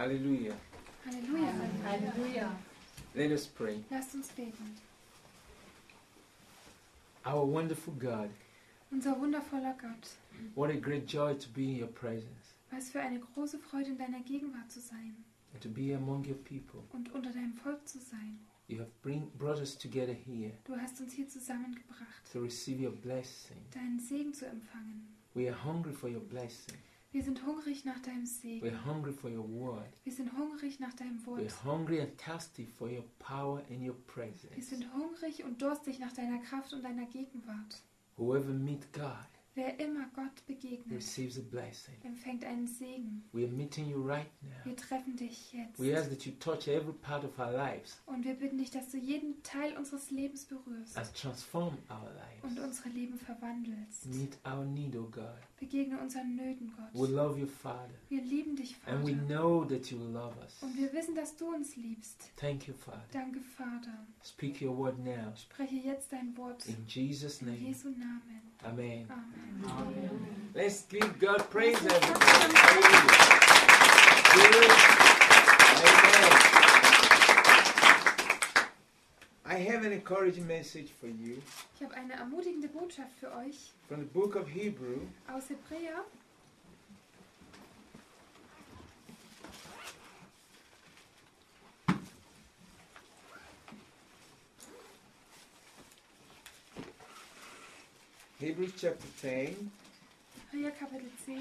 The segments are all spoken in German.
Hallelujah. Halleluja. Halleluja. Let us pray. Lasst uns beten. Our wonderful God, Unser wundervoller Gott, what a great joy to be in your presence was für eine große Freude in deiner Gegenwart zu sein and to be among your people. und unter deinem Volk zu sein. You have brought us together here Du hast uns hier zusammengebracht, to receive your blessing. deinen Segen zu empfangen. We are hungry for your blessing. Wir sind hungrig nach deinem We Segen. are hungry for your word. Wir sind hungrig nach deinem We Wort. are hungry and thirsty for your power and your Wir presence. sind hungrig und durstig nach deiner Kraft und deiner Gegenwart. Whoever meet God Wer immer Gott begegnet, receives a blessing. empfängt einen Segen. We are meeting you right now. Wir treffen dich jetzt. We ask that you touch every part of our lives Und wir bitten dich, dass du jeden Teil unseres Lebens berührst and transform our und lives. unsere Leben verwandelst. Meet our need, O God. Begegne unseren Nöten, We Gott. love you, Father, Wir lieben dich, and we Vater. know that you love us. Und wir wissen, dass du uns liebst. Thank you, Father. Danke, Vater. Speak your word now. Spreche jetzt dein Wort In Jesus' in name. Jesu Namen. Amen. Amen. Let's give God praise, Lass uns everybody. Gott Hallelujah. Good. Amen. I have an encouraging message for you Ich habe eine ermutigende Botschaft für euch from the book of Hebrew, aus Hebräer. Hebrews chapter 10. Hebräer Kapitel 10.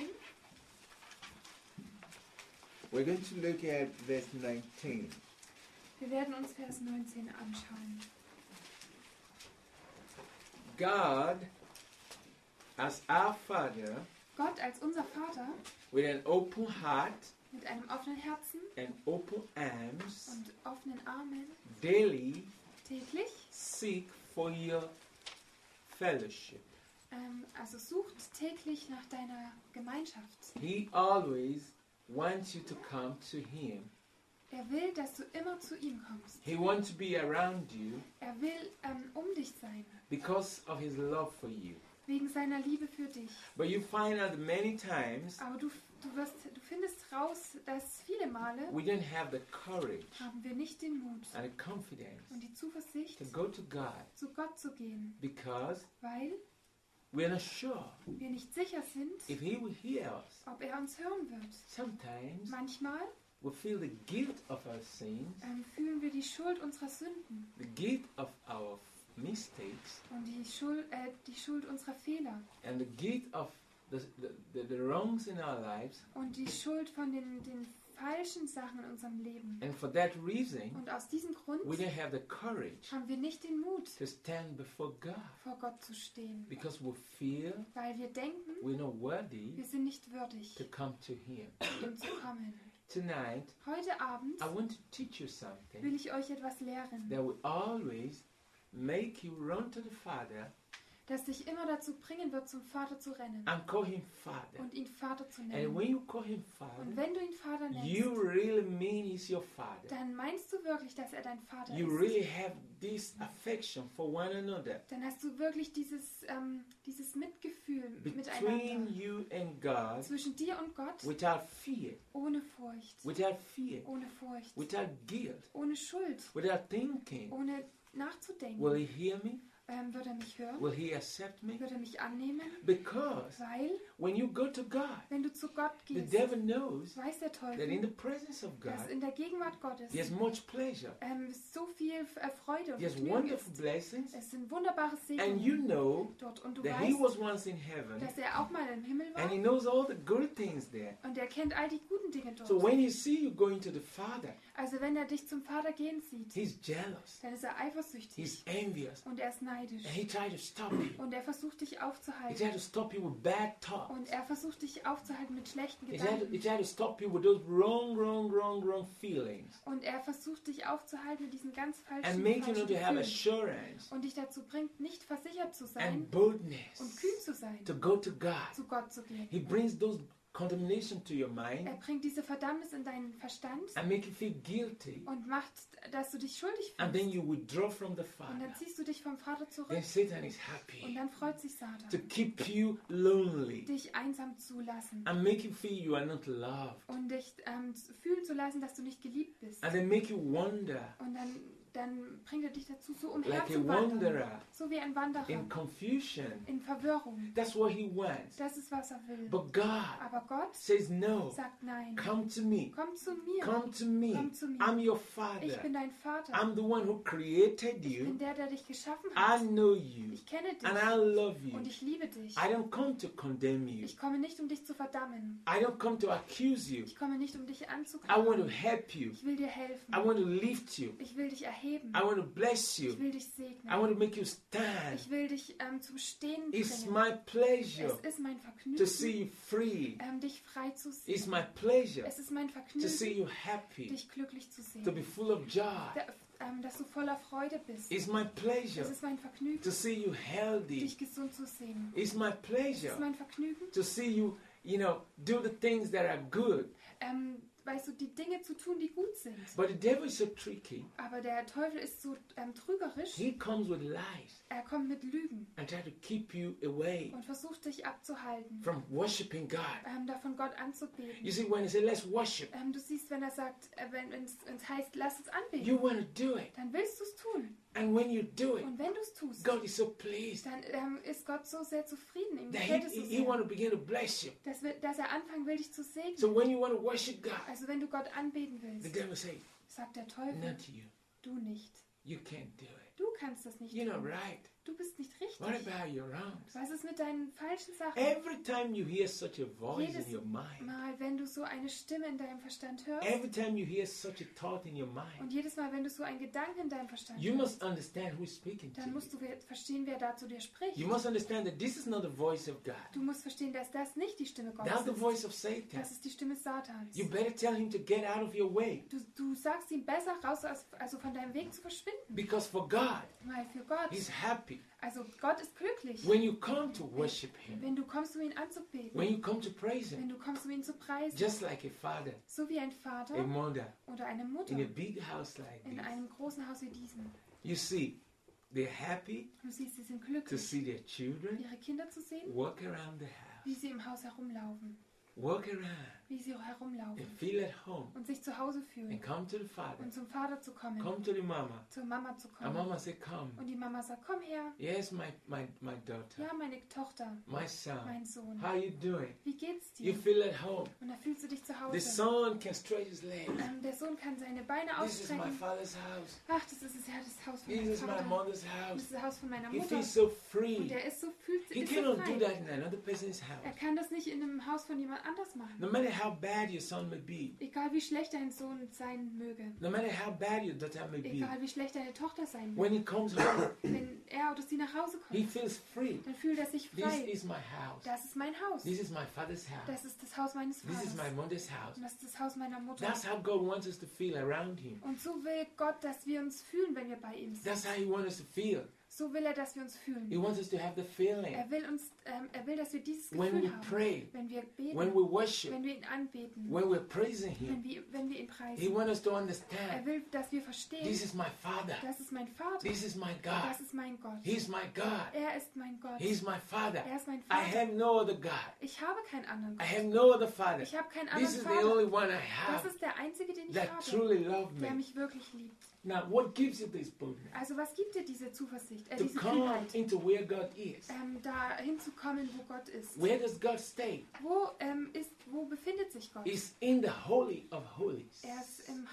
We're going to look at verse 19. Wir werden uns Vers 19 anschauen. God, as our Father, Gott als unser Vater with an open heart mit einem offenen Herzen and open arms, und offenen Armen daily täglich, seek for your fellowship. also sucht täglich nach deiner Gemeinschaft. He always wants you to come to Him. Er will, dass du immer zu ihm kommst. He wants to be around you Er will dich sein, because of His love for you. wegen seiner Liebe für dich. But you find out many times Aber du findest raus, dass viele Male we don't have the courage haben wir nicht den Mut and the confidence und die Zuversicht, to go to God zu Gott zu gehen, because weil we're not sure wir nicht sicher sind, if He will hear us. ob er uns hören wird. Sometimes Manchmal we feel the guilt of our sins, fühlen wir die Schuld unserer Sünden the guilt of our mistakes, und die Schuld unserer Fehler and the guilt of the wrongs in our lives. und die Schuld von den falschen Sachen in unserem Leben. And for that reason, Und aus diesem Grund we don't have the courage haben wir nicht den Mut, to stand before God vor Gott zu stehen, because we feel weil wir denken, we're not worthy wir sind nicht würdig, to come to Him. ihm zu kommen. Tonight, Heute Abend I want to teach you something will ich euch etwas lehren, that will always make you run to the Father das dich immer dazu bringen wird, zum Vater zu rennen and call Him Father. und ihn Vater zu And nennen. when you call Him Und Father, wenn du ihn Vater you nennst, really mean He's your Father. dann meinst du wirklich, dass er dein Vater You ist. really have this affection for one another. Dann hast du wirklich dieses Mitgefühl Between miteinander you and God, zwischen dir und Gott, without fear, ohne Furcht, without fear, ohne Furcht, without guilt, ohne Schuld, without thinking. ohne nachzudenken. Will He hear me? Wird er mich hören? Will He accept me? Wird er mich annehmen? Because Weil, when you go to God, wenn du zu Gott the gehst, devil knows weiß der that in the Teufel, presence of dass God, in der Gegenwart Gottes there's much pleasure, so viel Freude und there's Vergnügen wonderful ist. blessings, Es sind wunderbare and you Segnungen know dort. Und du that He weißt, was once in heaven, dass er auch mal im Himmel and He war knows all the good things there. und er kennt all die guten Dinge So dort. when He see you going to the Father, Also wenn er dich zum Vater gehen sieht, He's jealous, dann ist er eifersüchtig He's envious, und er ist neidisch. and He tried to stop you. Und er versucht dich He aufzuhalten. tried to stop you with bad talk. Und er versucht dich aufzuhalten mit schlechten He tried Gedanken. to stop you with those wrong feelings, Und er versucht dich aufzuhalten mit diesen ganz and falschen make you not to have Gefühlen. assurance Und dich dazu bringt, nicht versichert zu sein and boldness und kühn zu sein, to go to God. zu Gott zu gehen. He brings those condemnation to your mind bringt diese Verdammnis in deinen Verstand and make you feel guilty. und macht, dass du dich schuldig And then fühlst. you withdraw from the Und Father. dann ziehst du dich vom Vater zurück Then Satan is und happy dann freut sich to Satan, keep you lonely dich einsam zu lassen and make you feel you are not loved. und dich fühlen zu lassen, dass du nicht geliebt bist. And then make you wonder Und dann bringt er dich dazu, so like a umherzuwandern, wanderer so wie ein Wanderer, in confusion. in Verwirrung. That's what he wants. Das ist, was er will. But God Aber Gott says, no, sagt nein. come to me. Komm zu mir. Come to me. Komm zu mir. I'm your Ich Father. bin dein Vater. I'm the one who created Ich bin you. der dich geschaffen I hat. know you. Ich kenne dich And I love you. und ich liebe dich. I don't come to condemn you. Ich komme nicht, um dich zu verdammen. I don't come to accuse you. Ich komme nicht, um dich I want to anzuklagen. help you. Ich will dir helfen. I want to lift you. Ich will dich erheben. I want to bless Ich you. will dich I segnen. want to make you stand. Ich will dich zum Stehen It's bringen. my pleasure Es ist mein to see Vergnügen, you free. dich frei zu sehen. It's my pleasure Es ist mein to see Vergnügen, you happy, dich glücklich zu to be sehen. full of joy. Dass du voller Freude bist. It's my Es pleasure ist mein Vergnügen, to see you healthy. dich gesund zu sehen. It's my Es ist pleasure mein Vergnügen, to see you, do the things that are good. weißt du, die Dinge zu tun, die gut sind. But the devil is so tricky. Aber der Teufel ist so trügerisch. He comes with lies Er kommt mit Lügen and try to keep you away und versucht dich abzuhalten, from worshiping God. davon Gott anzubeten. You see, when he says, let's worship, Du siehst, wenn er sagt, wenn es heißt, lass uns anbeten, you want to do it. dann willst du es tun. And when you do it, Und wenn du es tust, God is so pleased dann ist Gott so sehr zufrieden. Ihm that gefällt es so he want sehr, to begin to bless you. dass er anfangen will, dich zu segnen. So when you want to worship God, Also wenn du Gott anbeten the willst, devil says, sagt der Teufel, not you. du nicht. You can't do it. Du kannst das nicht You're not tun. right. Du bist nicht What richtig. about your wrongs? Was ist mit deinen falschen Sachen? Every time you hear such a voice Jedes in your mind, Mal, wenn du so eine Stimme in deinem Verstand hörst every time you hear such a thought in your mind, und jedes Mal, wenn du so einen Gedanken in deinem Verstand you hörst, must understand who's speaking to dann you. musst du verstehen, wer da zu dir spricht. You must understand that this is not the voice of God. Du musst verstehen, dass das nicht die Stimme That's Gottes the ist. voice of Satan. Das ist die Stimme Satans. You better tell him to get out of your way. Du sagst ihm besser raus, also von deinem Weg zu verschwinden. Because for God, Weil für Gott, He's happy. also Gott ist glücklich, When you come to worship Him, wenn du kommst, um ihn anzubeten, when you come to praise Him, wenn du kommst, um ihn zu preisen. just like a father, So wie ein a Vater mother, oder eine Mutter in a big house like in this. einem großen Haus wie diesem. You see, they're happy Du siehst, sie sind to glücklich, see their children ihre Kinder zu sehen, walk around the wie house, sie im Haus herumlaufen, walk around wie sie herumlaufen and feel at home und sich zu Hause and fühlen come to the father, und zum Vater zu kommen, come to the mama. zur Mama zu And kommen. mama say, come. Und die Mama sagt, komm her, Yes, my daughter, ja, meine Tochter, my son. mein Sohn, How you doing? wie geht's You dir? feel at home. Und da fühlst du dich zu The Hause. son can stretch his legs. Der Sohn kann seine Beine This is my ausstrecken. father's house. Ach, das ist ja das Haus von This meinem is my Vater. mother's Das house. ist das Haus von meiner He Mutter. feels so Und free. er ist so He so cannot do frei. that in another person's house. Er kann das nicht in einem Haus von jemand anders machen. No matter how bad your son may be, Egal wie schlecht dein Sohn sein möge. no matter how bad your daughter may be, Egal wie schlecht deine Tochter sein when möge. he comes home, Wenn er oder sie nach Hause he kommt, feels free. dann fühlt er sich This frei. is my house. Das ist mein Haus. This is my father's house. Das ist das Haus meines This is my Vaters. mother's house. Und das ist das Haus meiner Mutter. That's how God wants us to feel around Him. Und so will Gott, dass wir uns fühlen, wenn wir bei ihm sind. That's how He wants us to feel. So will er, dass wir uns fühlen. He wants us to have the feeling. Er will, dass wir dieses When Gefühl we haben, pray, wenn wir beten, when we worship, wenn wir ihn anbeten, when we're praising Him, wenn wir ihn He preisen. wants us to Er understand will, dass wir verstehen, this is my Father. das ist mein Vater, This is my God. das ist mein Gott. He's my God. Er ist mein Gott. He's my Father. Er ist mein I Vater. have no other God. Ich habe keinen anderen I Gott. have no other Father. Ich habe keinen This anderen is the only Vater. one I Das have ist der einzige, den ich that habe, truly loved der me. mich wirklich liebt. Now, what gives you this boldness? Also was gibt dir diese Zuversicht, To diese come Kühnheit, into where God is. da hinzukommen, wo Gott ist? Where does God stay? Wo befindet sich Gott? He's in the Holy of Holies. Er ist im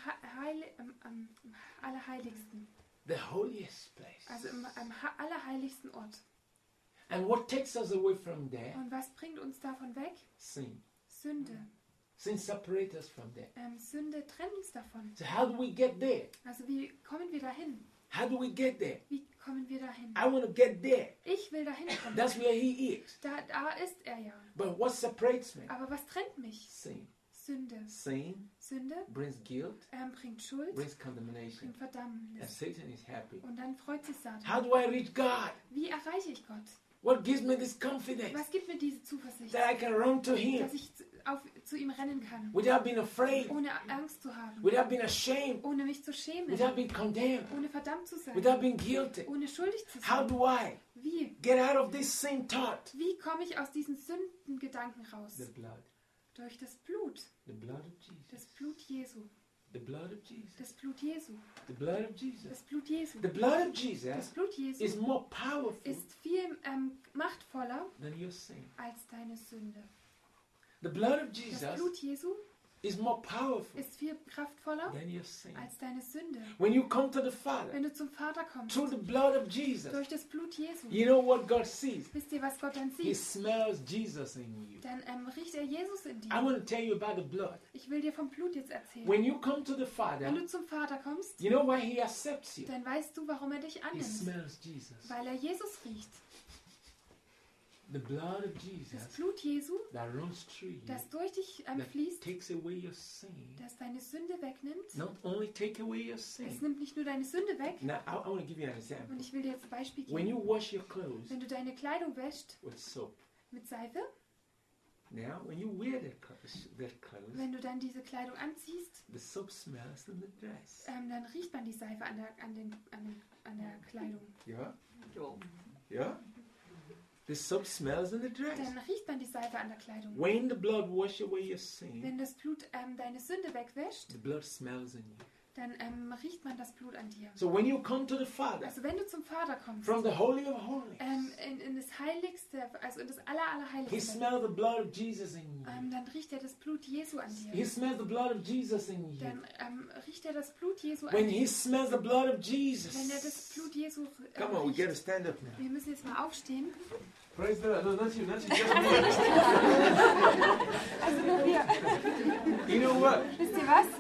Allerheiligsten, The holiest place. also im allerheiligsten Ort. And what takes us away from there? Und was bringt uns davon weg? Sin. Sünde. Sin separates us from there. Sünde trennt uns davon. So how do we get there? Also wie kommen wir dahin? How do we get there? Wie kommen wir dahin? I want to get there. Ich will dahin kommen. That's where He is. Da ist er ja. But what separates me? Aber was trennt mich? Sin. Sünde. Sin Sünde brings guilt, bringt Schuld, brings condemnation. bringt And Verdammnis. Satan is happy. Und dann freut sich Satan. How do I reach God? Wie erreiche ich Gott? What gives me this confidence Was gibt mir diese Zuversicht? that I can run to Him? Dass ich zu ihm rennen kann. without being afraid, Ohne Angst zu haben. without being ashamed, Ohne mich zu schämen. without being condemned, Ohne verdammt zu sein. without being guilty. Ohne schuldig zu How sein. do I Wie? get out of this sin thought? Wie komme ich aus diesen Sündengedanken raus? The blood. Durch das Blut. The blood of Jesus. Das Blut Jesu. The blood of Jesus. Das Blut Jesu. The blood of Jesus. Das Blut Jesu. The blood of Das Jesus Blut Jesu is more powerful ist viel machtvoller than your sin. als deine Sünde. The blood of Das Jesus Blut Jesu is more powerful ist viel kraftvoller than your sin. als deine Sünde. When you come to the Father Wenn du zum Vater kommst, through the blood of Jesus, durch das Blut Jesu, you know what God sees? wisst ihr, was Gott dann He sieht? smells Jesus in you. Dann riecht er Jesus in I dir. want to tell you about the blood. Ich will dir vom Blut jetzt erzählen. When you come to the Wenn Father, du zum Vater kommst, you know why He accepts you? dann weißt du, warum er dich He annimmt. smells Jesus. Weil er Jesus riecht. The blood of Das Jesus Blut Jesu, that runs through you, das durch dich that fließt, takes away your sin. das deine Sünde wegnimmt. Not only take away your Es sin. nimmt nicht nur deine Sünde weg. Now, I want to give you an example. Und ich will dir jetzt ein Beispiel When geben. you wash your clothes Wenn du deine Kleidung wäschst with soap, mit Seife, now when you wear that clothes, wenn du dann diese Kleidung anziehst, the soap smells in the dress. dann riecht man die Seife an der Kleidung. Yeah? Yeah? The soap smells in the dress. Dann riecht man die Seife an der Kleidung. When the blood washes away your sin, Wenn das Blut deine Sünde wegwäscht, the blood smells in you. dann riecht man das Blut an dir. So when you come to the Father, Also wenn du zum Vater kommst, from the Holy of Holies, in das Heiligste, also in das He Allerheiligste, smells the blood of Jesus in you. dann riecht er das Blut Jesu an He dir. smells the blood of Jesus in you. Dann riecht er das Blut Jesu an When dir. He smells the blood of Wenn er das Jesus, Blut Jesu come on, we got to riecht. stand up now. Wir müssen jetzt mal aufstehen. Praise the Lord. No, not you, not you. Also nur wir. You know what? Wisst ihr was?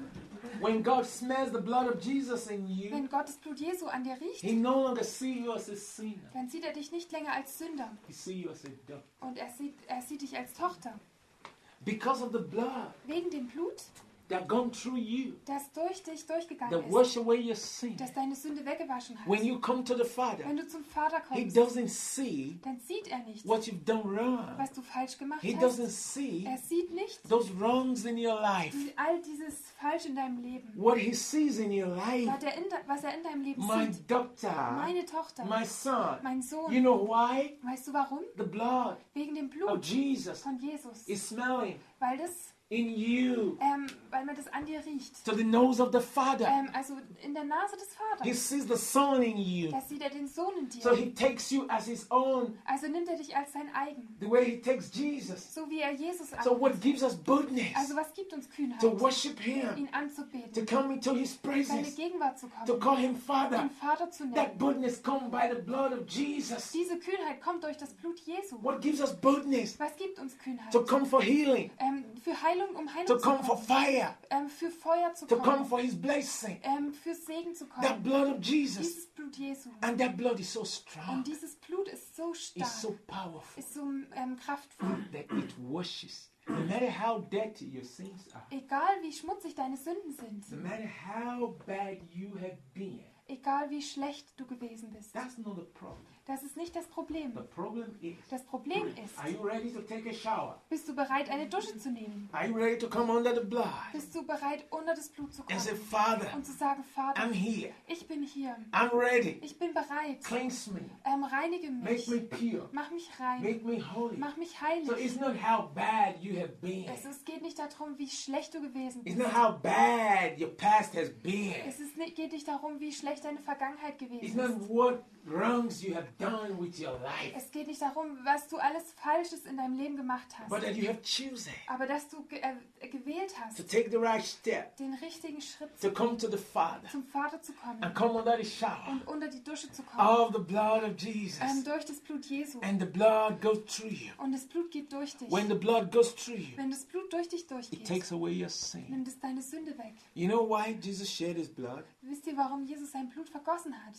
When God smells the blood of Jesus in you, Wenn Gott das Blut Jesu an dir riecht, He no longer sees you as a sinner. dann sieht er dich nicht länger als Sünder. He sees you as a daughter. Und er sieht dich als Tochter. Because of the blood Wegen dem Blut, that gone through you, das durch dich durchgegangen that ist, wash away your sin. das deine Sünde weggewaschen When hat. you come to the Father, Wenn du zum Vater He kommst, doesn't see dann sieht er nicht, what you've done wrong. was du falsch gemacht He hast. doesn't see Er sieht nicht those wrongs in your life. all dieses Falsch in deinem Leben. What He sees in your life, Was er in deinem Leben my sieht. daughter, Meine Tochter, my son. mein Sohn. You know why? Weißt du warum? The blood Wegen dem of Blut Jesus von Jesus. is smelling Weil das, in you weil man das an dir riecht. to the nose of the Father. Also in der Nase des He Vaters. sees the Son in you. Da sieht er den Sohn in So dir. He takes you as His own, Also nimmt er dich als sein eigen. the way He takes Jesus. So wie er Jesus So what annimmt. gives us boldness Also was gibt uns Kühnheit? to worship Him, Ihn to anzubeten. come into His Seine presence, Gegenwart zu to kommen. call Him Father? Den Vater zu That nennen. boldness comes by the blood of Jesus. Diese Kühnheit kommt durch das Blut Jesu. What gives us boldness? Was gibt uns Kühnheit? To come for healing, Für Heilung, um Heilung to zu come for kommen. fire, Für Feuer zu to come kommen. for His blessing. Für Segen zu That kommen. blood of Jesus. Dieses Blut Jesu. And that blood is so strong, Und dieses Blut ist so it's stark, so powerful ist so kraftvoll. that it washes. No matter how dirty your sins are, Egal wie schmutzig deine Sünden sind, no matter how bad you have been, egal wie schlecht du gewesen bist, that's not the problem. das ist nicht das Problem. The problem is, Das Problem ist, are you ready to take a shower? bist du bereit, eine Dusche zu nehmen? Are you ready to come under the blood Bist du bereit, unter das Blut zu and say, kommen Father, und zu sagen, Vater, I'm here. ich bin hier, I'm ready. ich bin bereit, Cleanse me. reinige Make mich, me pure. mach mich rein, Make me holy. mach mich So heilig. it's not how bad you have been. Es geht nicht darum, wie schlecht du gewesen It's bist. not how bad your past has been. Geht nicht darum, wie schlecht deine Vergangenheit It's gewesen not ist. what wrongs you have done with your life. Es geht nicht darum, was du alles Falsches in deinem Leben gemacht But hast. that you have chosen Aber dass du gewählt to hast, take the right step den richtigen Schritt to come to the Father zum Vater zu kommen and come under the shower und unter die Dusche zu kommen. of the blood of Jesus. Durch das Blut Jesu. And the blood goes through you. Und das Blut geht durch dich. When the blood goes through you, Wenn das Blut durch dich it durchgeht, takes away your sin. nimmt es deine Sünde weg. You know why Jesus shed His blood? Wisst ihr, warum Jesus sein Blut vergossen hat?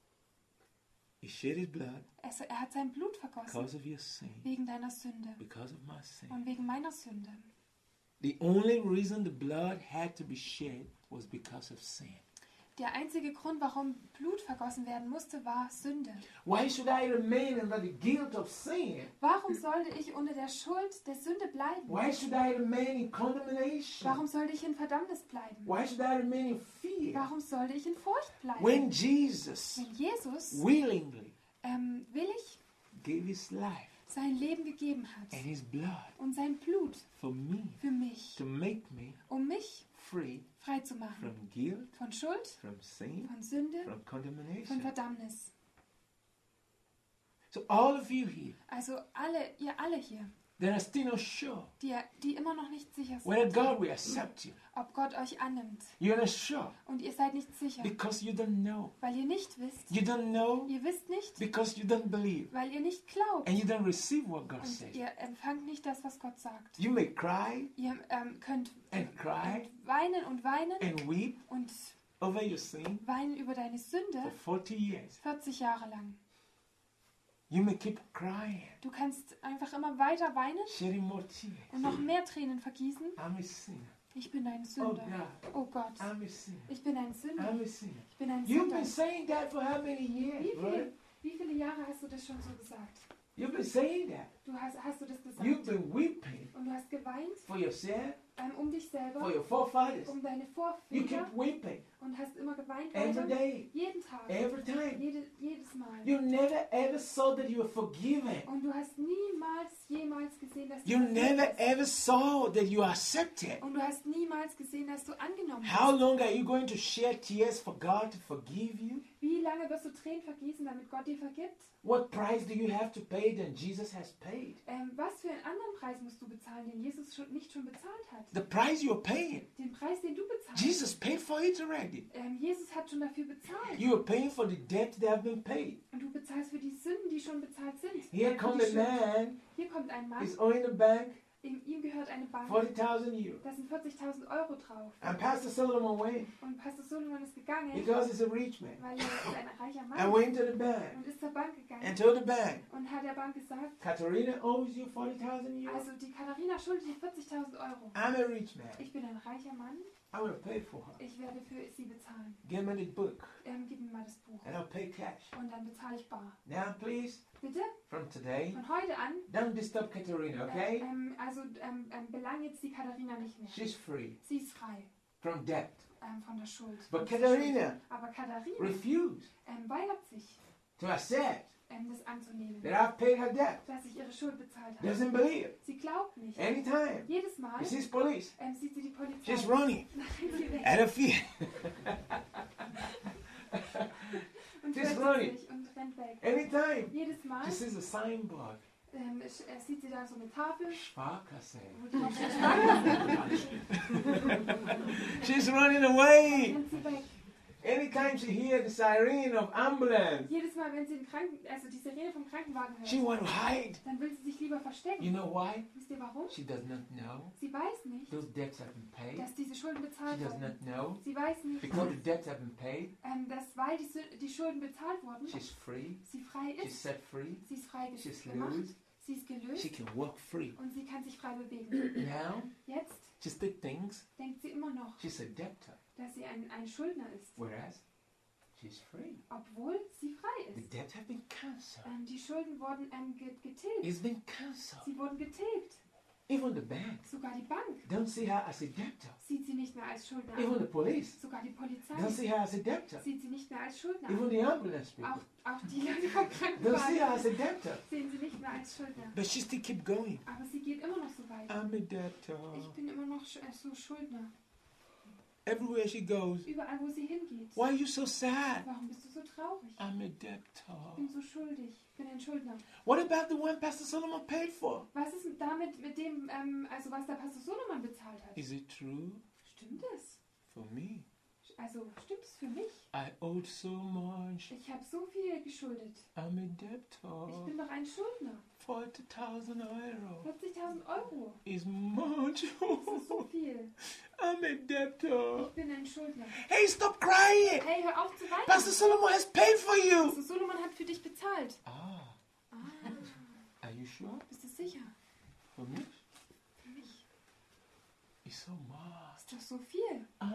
He shed His blood Er hat sein Blut vergossen because of your sin, wegen deiner Sünde because of my sin. und wegen meiner Sünde. The only reason the blood had to be shed was because of sin. Der einzige Grund, warum Blut vergossen werden musste, war Sünde. Why should I remain under the guilt of sin? Warum sollte ich unter der Schuld der Sünde bleiben? Why should I remain in condemnation? Warum sollte ich in Verdammnis bleiben? Why should I remain in fear? Warum sollte ich in Furcht bleiben? When Jesus Wenn Jesus willingly willig gave his life sein Leben gegeben hat and his blood und sein Blut for me für mich, to make me um mich free frei zu machen from guilt, von Schuld, from sin, von Sünde, from von condemnation. Verdammnis. So all of you here Also ihr alle hier, that are still not sure die immer noch nicht sicher whether sind, God will accept you, ob Gott euch annimmt. you're not sure Und ihr seid nicht sicher, because you don't know. weil ihr nicht wisst. You don't know Ihr wisst nicht, because you don't believe weil ihr nicht glaubt. and you don't receive what God Und says. ihr empfangt nicht das, was Gott sagt. You may cry Ihr könnt and cry weinen und weinen and weep und over your sin weinen über deine for Sünde 40 years. 40 Jahre lang. You may keep crying, Du kannst einfach immer weiter weinen shedding more tears. und noch mehr Tränen vergießen. I'm a sinner. Ich bin ein Oh Sünder. God, Oh Gott, I'm a sinner. ich bin ein Sünder. I'm a sinner. Ich bin ein You've Sünder. been saying that for how many years, brother? Wie viele Jahre hast du das schon so gesagt? You've been saying that. Hast du das You've gesagt? been weeping Und du hast geweint for yourself, um dich for selber, your forefathers. um deine You Vorväter keep weeping und hast immer geweint every weiter. day, Jeden Tag, every time. jedes Mal. You never ever saw that you were forgiven. Und du hast jemals gesehen, dass du You vergeben never bist. ever saw that you are accepted. Und du hast niemals gesehen, dass du angenommen How bist. long are you going to shed tears for God to forgive you? Wie lange wirst du Tränen vergießen, damit Gott dir vergibt? What price do you have to pay than Jesus has paid? Was für einen anderen Preis musst du bezahlen, den Jesus nicht schon bezahlt hat? The price you're paying. Den Preis, den du bezahlst. Jesus paid for it already. Jesus hat schon dafür bezahlt. You are paying for the debt that have been paid. Und du bezahlst für die Sünden, die schon bezahlt sind. Here Für comes die a Schuld. man, Hier kommt ein Mann, he's owing the bank ihm gehört eine Bank. 40,000 euros. Da sind 40.000 Euro drauf. And Pastor Solomon went Und Pastor Solomon ist gegangen, because he's a rich man. weil er ist ein reicher And Mann went to the bank und ist zur Bank gegangen and told the bank, und hat der Bank gesagt, Katarina owes you 40,000 euros. also die Katharina schuldet dir 40.000 Euro. I'm a rich man. Ich bin ein reicher Mann, I will pay for her. ich werde für sie bezahlen. Give me the book Gib mir mal das Buch and I'll pay cash. und dann bezahle ich bar. Now, please, Bitte, from today, von heute an, don't disturb Katarina, okay? belang jetzt die Katharina nicht mehr. She's free Sie ist frei from debt. von der Schuld. But Von der Katharina Schuld. Aber Katharina refused weigert sich, to accept das anzunehmen, that I've paid her debt. dass ich ihre Schuld bezahlt habe. Doesn't believe. Sie glaubt nicht. Anytime Jedes Mal she sees police, sieht sie die Polizei. she's running Dann rennt sie weg out of fear. und she's fürchtet running. sich und rennt weg. Anytime Jedes Mal she sees a signboard, sieht sie da so eine Tafel, Sparkasse. wo drauf steht Sparkasse, She's running away. rennt sie weg. Anytime she hears the siren of ambulance, Jedes Mal, wenn sie die Sirene vom Krankenwagen she hört, want to hide. dann will sie sich lieber You verstecken. know why? Wisst ihr warum? She does not know. Sie weiß nicht, Those debts have been paid. dass diese Schulden She bezahlt does wurden. not know. Sie weiß nicht, Because the debts have been paid, weil die Schulden bezahlt wurden, she's free. sie frei She's ist. set free. Sie ist frei She's gemacht, loose. sie ist She gelöst can walk free. und sie kann sich frei bewegen. Now, Jetzt she still thinks denkt sie immer noch, she's a debtor, dass sie ein Schuldner ist, whereas she's free. obwohl sie frei The ist. debts have been cancelled. Die Schulden wurden getilgt. It's been cancelled. Sie wurden getilgt. Even the bank Sogar die Bank don't see her as a debtor. sieht sie nicht mehr als Schuldner Even an. the police Sogar die Polizei don't see her as a debtor. sieht sie nicht mehr als Schuldner Even an. the ambulance people Auch die Leute vom don't see Krankenwagen her as a debtor. sehen sie nicht mehr als Schuldner. But she still keep going. Aber sie geht immer noch so weit. I'm a debtor. Ich bin immer noch so Schuldner. Everywhere she goes. Überall, wo sie hingeht. Why are you so sad? Warum bist du so traurig? I'm a Ich debtor. bin so schuldig. Ich bin ein Schuldner. What about the one Pastor Solomon paid for? Was ist mit dem, was der Pastor Solomon bezahlt hat? Is it true Stimmt es? for me? Also, stimmt es für mich? I owed so much. Ich habe so viel geschuldet. I'm a Ich debtor. bin doch ein Schuldner. 40,000 euro 40.000 Euro. is much. Das ist so viel. I'm a debtor. Ich bin ein Schuldner. Hey, stop crying. Hey, hör auf zu weinen. Pastor Solomon has paid for you. Pastor Solomon hat für dich bezahlt. Ah, Ah, are you sure? bist du sicher? For me? Für mich. It's so much. Ist doch so viel. I'm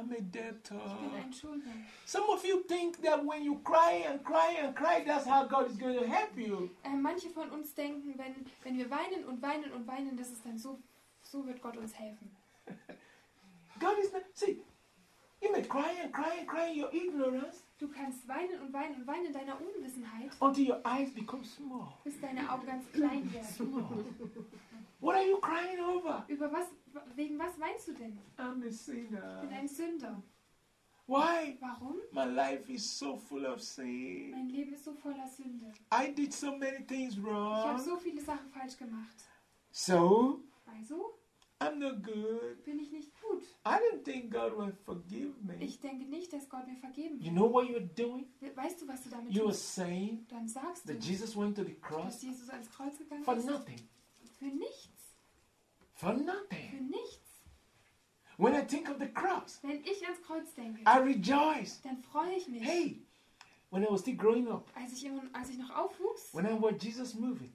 I'm a Ich bin debtor. ein Schuldner. Some of you think that when you cry and cry and cry, that's how God is going to help you. Manche von uns denken, wenn wir weinen und weinen und weinen, dass es dann so wird Gott uns helfen. God is not. See, you may cry and cry and cry in your ignorance Du kannst weinen und weinen und weinen in deiner Unwissenheit, until your eyes become small. bis deine Augen ganz klein werden. Small. What are you crying over? Wegen was weinst du denn? I'm a Ich sinner. bin ein Sünder. Why? Warum? My life is so full of sin. Mein Leben ist so voller Sünde. I did so many things Ich habe wrong. so viele Sachen falsch gemacht. So, Also I'm not good. bin ich nicht gut. I don't think God will forgive me. Ich denke nicht, dass Gott mir vergeben You wird. know what you're doing? Weißt du, was du damit You are tust? saying Dann sagst du, that Jesus went to the dass cross Jesus ans Kreuz gegangen for ist. nothing. Für nichts. For Für nothing. nichts. When I think of the cross, Wenn ich ans Kreuz denke, I rejoice. dann freue ich mich. Hey, when I was still growing up, Als ich noch aufwuchs, when I watched Jesus movie,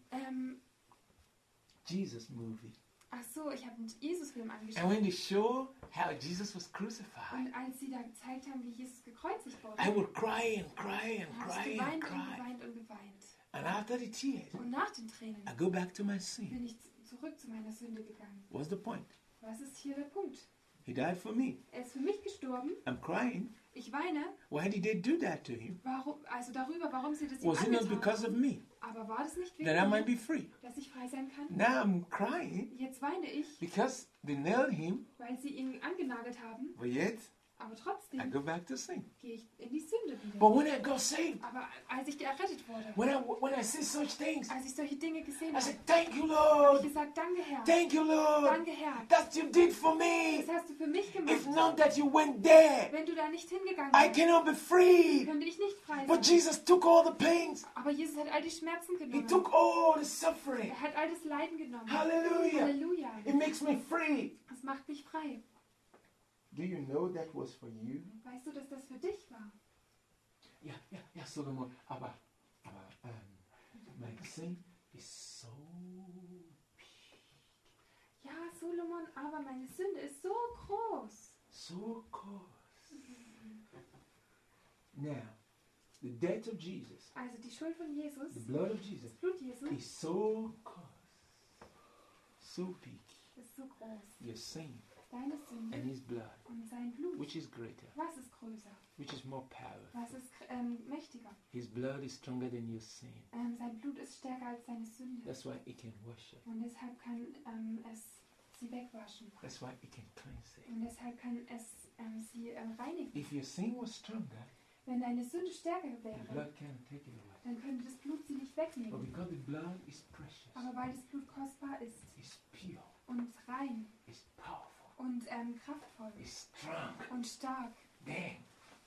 ach so, ich habe einen Jesus-Film and angeschaut. when they show how Jesus was crucified, Und als sie da gezeigt haben, wie Jesus gekreuzigt wurde, I would cry and cry and habe ich cry and geweint und cry. geweint und geweint. And after the tears, Und nach den Tränen I go back to my sin. bin ich zurück zu meiner Sünde gegangen. What's the point? Was ist hier der Punkt? He died for me. Er ist für mich gestorben. I'm crying. Ich weine. Why did they do that to him? Warum sie das ihm Was it not angetan because of haben. me? Aber war das nicht That I might wegen be free. mir, dass ich frei sein kann? Now I'm crying Jetzt weine ich, because they nailed him, weil sie ihn angenagelt haben. but yet Aber I trotzdem go back to sin. gehe ich in die Sünde wieder. But when I got saved, Aber als ich errettet wurde, when I see such things, als ich solche Dinge gesehen I habe, said, thank you, habe ich Lord. gesagt, danke Herr. Thank you, Lord. Danke Herr. That you did for me. Das hast du für mich If gemacht. not that you went there, Wenn du da nicht hingegangen I wärst, cannot be free. könnte ich nicht frei But sein. Jesus took all the pains. Aber Jesus hat all die Schmerzen He genommen. took all the suffering. Er hat all das Leiden genommen. Hallelujah. Halleluja. It makes me free. Das macht mich frei. Do you know that was for you? Weißt du, dass das für dich war? Yeah, Solomon. Aber my sin is so Ja, Solomon, aber meine Sünde ist so groß. gross. Now, the death of Jesus, Also die Schuld von Jesus, the blood of das Jesus, Blut Jesu, is so gross, so big. ist so groß. Your sin Deine and Sünde His blood, und sein Blut. which is greater, Was ist größer? which is more powerful. Was ist mächtiger? His blood is stronger than your sin. Sein Blut ist stärker als deine Sünde. That's why it can wash it. Und deshalb kann es sie wegwaschen. That's why it can cleanse it. Und deshalb kann es sie reinigen. If your sin was stronger, Wenn deine Sünde stärker the wäre, blood can't take it away. dann könnte das Blut sie nicht But wegnehmen. because the blood is precious, Aber weil das Blut kostbar ist it's pure, und rein it's powerful, und kraftvoll it's strong, und stark, then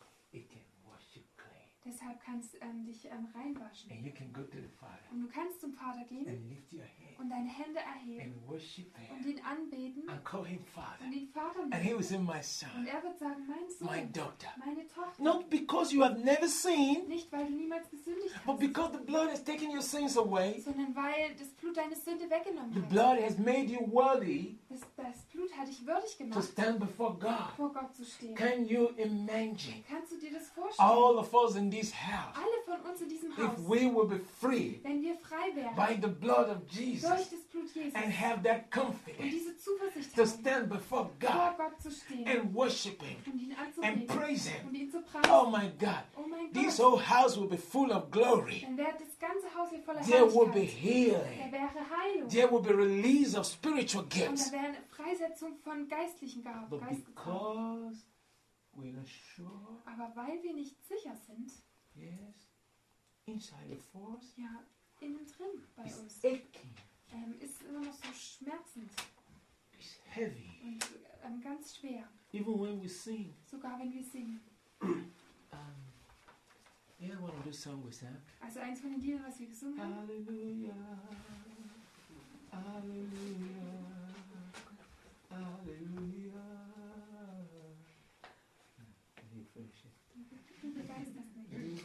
it can wash you clean. deshalb kann es dich reinwaschen. And you can go to the Father Und du kannst zum Vater gehen and lift your hand und deine Hände erheben and worship und Him ihn anbeten and call Him Father. und ihn Vater And nennen. He will say, My Und son, er wird sagen, mein my Sohn, daughter. meine Tochter. Not because you have never sinned, Nicht, weil du niemals gesündigt but hast, because the blood has taken your sins away. sondern weil das Blut deine Sünde weggenommen The hat. blood has made you worthy Das Blut hat dich würdig to gemacht, stand before God. vor Gott zu stehen. Can you imagine Kannst du dir das vorstellen? all of us in this house, Alle von uns in diesem if Haus, we will be free wenn wir frei wären by the blood of durch Jesus das Blut Jesus and have that und confidence diese Zuversicht to haben, stand before vor God Gott zu stehen and worship Him und ihn and anzubeten praise Him. und ihn zu preisen. Oh my God, Oh mein this Gott, whole house will be full of glory. dann wäre das ganze Haus hier voller There will be Herrlichkeit. Da healing. wäre Heilung. There will be release of spiritual Und gifts. da wäre eine Freisetzung von geistlichen Gaben. But because we're not sure, Aber weil wir nicht sicher sind, yes, inside of us, ja, innen drin bei it's uns, aching, ist immer noch so schmerzend it's heavy. und ganz schwer. Even when we sing, Sogar wenn wir singen. yeah, I want to do song with Sam. Also eins von den Liedern, was wir gesungen haben. Hallelujah, hallelujah, hallelujah. You finish it. Du begeisterst mich.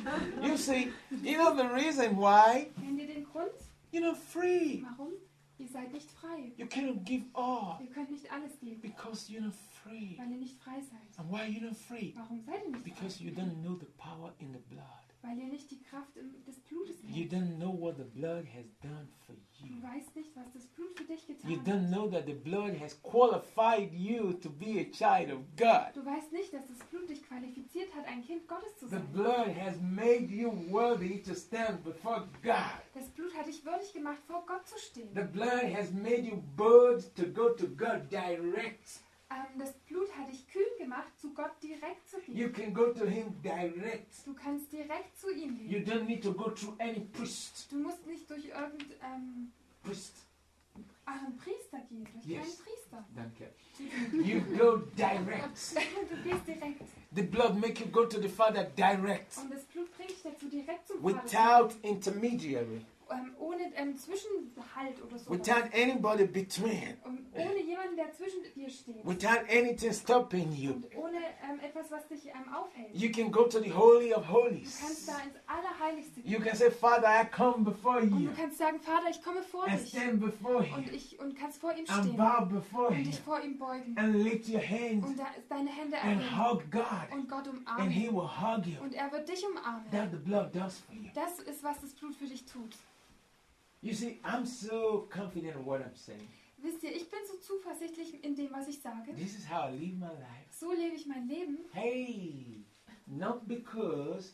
You see, you know the reason why Kennt ihr den Grund? you're not free. Warum? Ihr seid nicht frei. You cannot give all Ihr könnt nicht alles geben, because you're not free. weil ihr nicht frei seid. And why are you not free? Warum seid ihr nicht Because you frei? don't know the power in the blood. Weil ihr nicht die Kraft des Blutes You kennt. don't know what the blood has done for you. Du weißt nicht, was das Blut für dich getan You hat. don't know that the blood has qualified you to be a child of God. Du weißt nicht, dass das Blut dich qualifiziert hat, ein Kind Gottes zu The sein. blood has made you worthy to stand before God. Das Blut hat dich würdig gemacht, vor Gott zu stehen. The blood has made you bold to go to God direct. Das Blut hat dich kühn gemacht, zu Gott direkt zu You gehen. can go to Him direct. Du kannst direkt zu ihm You gehen. don't need to go through any priest. Du musst nicht durch irgendeinen Priest. Priester gehen, durch Yes. keinen Priester. Danke. You go direct. Du gehst direkt. The blood make you go to the Father direct. Und das Blut bringt dich dazu, direkt zum Without Vater intermediary. ohne Zwischenhalt oder so. Without anybody between. Ohne jemanden, der zwischen dir steht. Without anything stopping you. Und ohne etwas, was dich aufhält. You can go to the Holy of Du Holies. kannst da ins Allerheiligste You gehen. can say, Father, I come before Und you. du kannst sagen, Vater, ich komme vor And dich. stand before Him. Und kannst vor ihm And stehen. bow before Und Him. dich vor ihm beugen. And lift your hands. Und da ist deine Hände And erheben. hug God. Und Gott And umarmen. He will hug you. Und er wird dich umarmen. That the blood does for you. Das ist, was das Blut für dich tut. You see, I'm so confident in what I'm saying. Wisst ihr, ich bin so zuversichtlich in dem, was ich sage. This is how I live my life. So lebe ich mein Leben. Hey, not because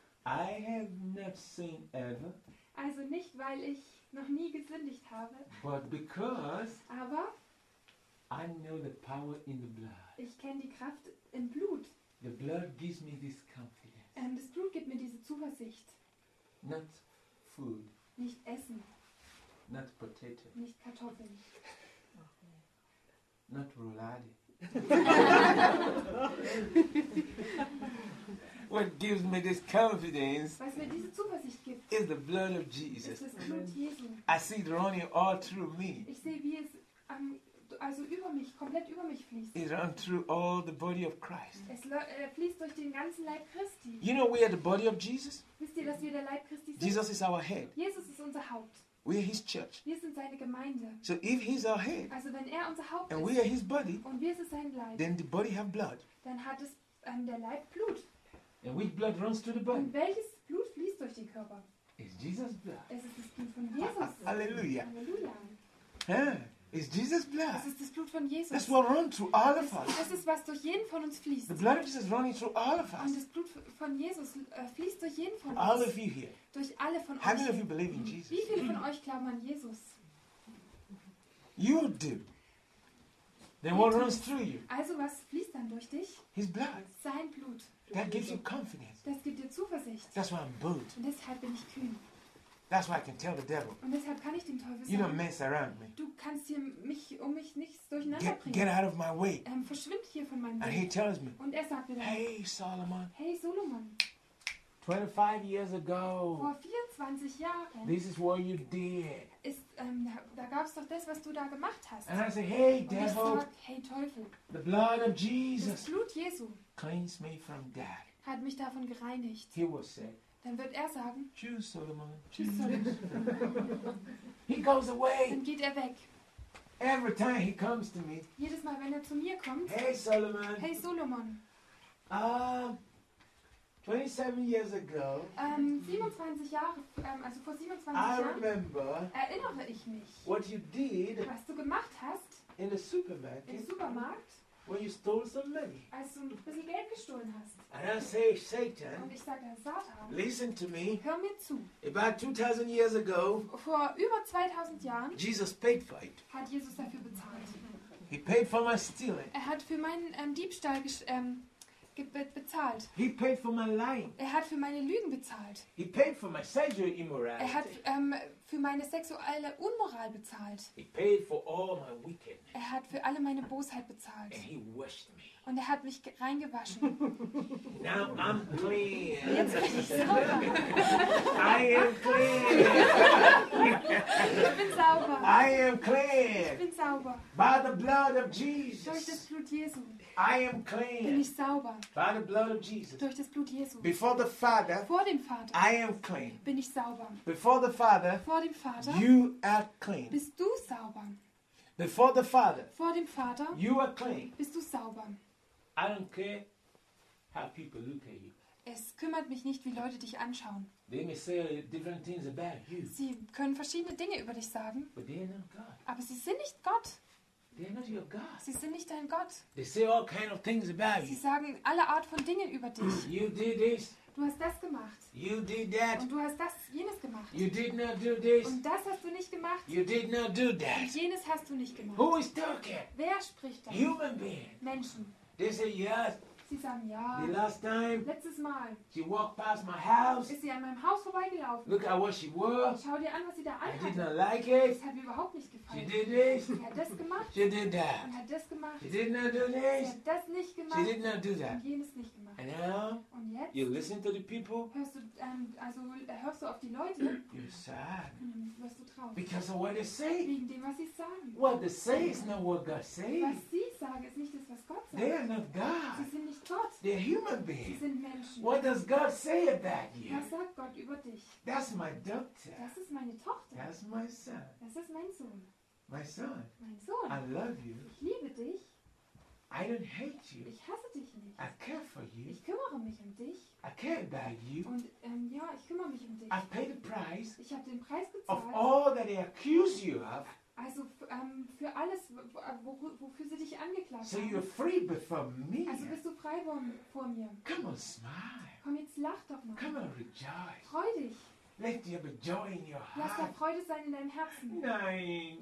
I have not sinned ever, Also nicht, weil ich noch nie gesündigt habe, but because aber I know the power in the blood. ich kenne die Kraft im Blut. The blood gives me this confidence. Das Blut gibt mir diese Zuversicht. Not food, Nicht Essen, not potato, nicht Kartoffeln, not roulade. What gives me this confidence was mir diese Zuversicht gibt, is the blood of ist Jesus. das Blut Jesu. I see it running all through me. Ich sehe, wie es also über mich, komplett über mich fließt. It runs through all the body of Christ. Es fließt durch den ganzen Leib Christi. You know we are the body of Jesus? Wisst ihr, dass wir der Leib Christi sind? Jesus is our head. Jesus ist unser Haupt. We are His church. Wir sind seine Gemeinde. So if He's our head Also wenn er unser Haupt and we ist are His body, und wir sind sein Leib, then the body have blood. dann hat es der Leib Blut. And which blood runs through the body? Und welches Blut fließt durch den Körper? It's Jesus' blood. Es ist das Blut von Jesus. Hallelujah. Halleluja. Huh? It's Jesus' blood. Es ist das Blut von Jesus. That's what runs through all of us. Das ist, was durch jeden von uns fließt. The blood of Jesus is running through all of Und us. das Blut von Jesus fließt durch jeden von All uns. of you here. Durch alle von How many of euch. you believe in Jesus? Wie viele von euch glauben an Jesus? You do. Then what runs through you? Also was fließt dann durch dich? His blood. Sein Blut. That gives you confidence. Das gibt dir Zuversicht. That's why I'm bold. Und deshalb bin ich kühn. That's why I can tell the devil, Und deshalb kann ich dem Teufel you don't sagen, mess around me. du kannst hier um mich nichts durcheinander Get bringen. out of my way. Verschwind hier von meinem And he Weg. tells me, Und er sagt mir dann, hey Solomon, hey Solomon, 25 years ago, vor 24 Jahren this is what you did. ist, da gab es doch das, was du da gemacht hast. And I say, hey Und ich devil, sag, hey Teufel, the blood of das Jesus Blut Jesu cleans me from that. hat mich davon gereinigt. He will say, Dann wird er sagen, choose Solomon, tschüss choose. Solomon. He goes away. Dann geht er weg. Every time he comes to me, Jedes Mal, wenn er zu mir kommt, hey Solomon, hey Solomon, 27 years ago, 27 Jahre, also vor 27 I Jahren, remember erinnere ich mich, what you did was du gemacht hast in the im supermarket Supermarkt, when you stole some money. als du ein bisschen Geld gestohlen hast. And I say, Und Satan, ich sage, Satan, listen to me. hör mir zu. About 2000 years ago, Vor über 2000 Jahren Jesus paid for it. hat Jesus dafür bezahlt. He paid for my stealing. Er hat für meinen Diebstahl bezahlt. He paid for my lying. Er hat für meine Lügen bezahlt. He paid for my sexual Er hat immorality. für meine sexuelle Unmoral bezahlt. He paid for all my wickedness. Er hat für alle meine Bosheit bezahlt. And he washed me. Und er hat mich reingewaschen. Now I'm clean. Jetzt bin ich sauber. I am clean. Ich bin sauber. I am Ich clean. bin sauber. By the blood of Durch das Jesus. Blut Jesu I am bin clean. ich sauber. By the blood of Jesus. Durch das Blut Jesu. Before the Father, Vor dem Vater I am clean. bin ich sauber. Before the Father, Vor vor dem Vater you are clean. bist du sauber. Before the Father, Vor dem Vater you are clean. bist du sauber. I don't care how people look at you. Es kümmert mich nicht, wie Leute dich anschauen. They may say different things about you, Sie können verschiedene Dinge über dich sagen, but they're not God. aber sie sind nicht Gott. They're not your God. Sie sind nicht dein Gott. They say all kind of things about Sie you. sagen alle Art von Dingen über dich. You did this. Du hast das gemacht You did that. und du hast das, jenes gemacht. You did not do this. Und das hast du nicht gemacht You did not do und that. jenes hast du nicht gemacht. Who is talking? Wer spricht da? Human being. Menschen. They say, yes, Sie sagen, ja, the last time letztes Mal she walked past my house. ist sie an meinem Haus vorbeigelaufen. Look at what she wore. Schau dir an, was sie da I did anhatte. not like it. Das hat mir überhaupt nicht She gefallen. did this. Sie hat das gemacht She did und that. hat das gemacht. She did not do Sie this. hat das nicht She gemacht did not do that. und jenes nicht gemacht. And now Und jetzt you listen to the people. hörst du auf die Leute You're sad und dann wirst du traurig. because of what they say. Wegen dem, was sie sagen. What they say is not what God says. Was sie sagen, ist nicht das, was Gott They sagt. are not Sie God. sind nicht Gott. They're human Sie beings. sind Menschen. What does God say about you? Was sagt Gott über dich? That's my daughter. Das ist meine Tochter. That's my son. Das ist mein Sohn. My son. Mein Sohn. I love you. Ich liebe dich. I don't hate you. Ich hasse dich nicht. I care for you. Ich kümmere mich um dich. I care about you. Und ja, ich kümmere mich um dich. I've paid the price Ich habe den Preis of gezahlt. all that they accuse you of, Also für alles, wofür sie dich angeklagt so you're haben. free before me. Also bist du frei vor mir. Come on, smile. Komm, jetzt lach doch mal. Come on, rejoice. Freu dich. Let there be joy in your Lass da heart. Freude sein in deinem Herzen. Nein.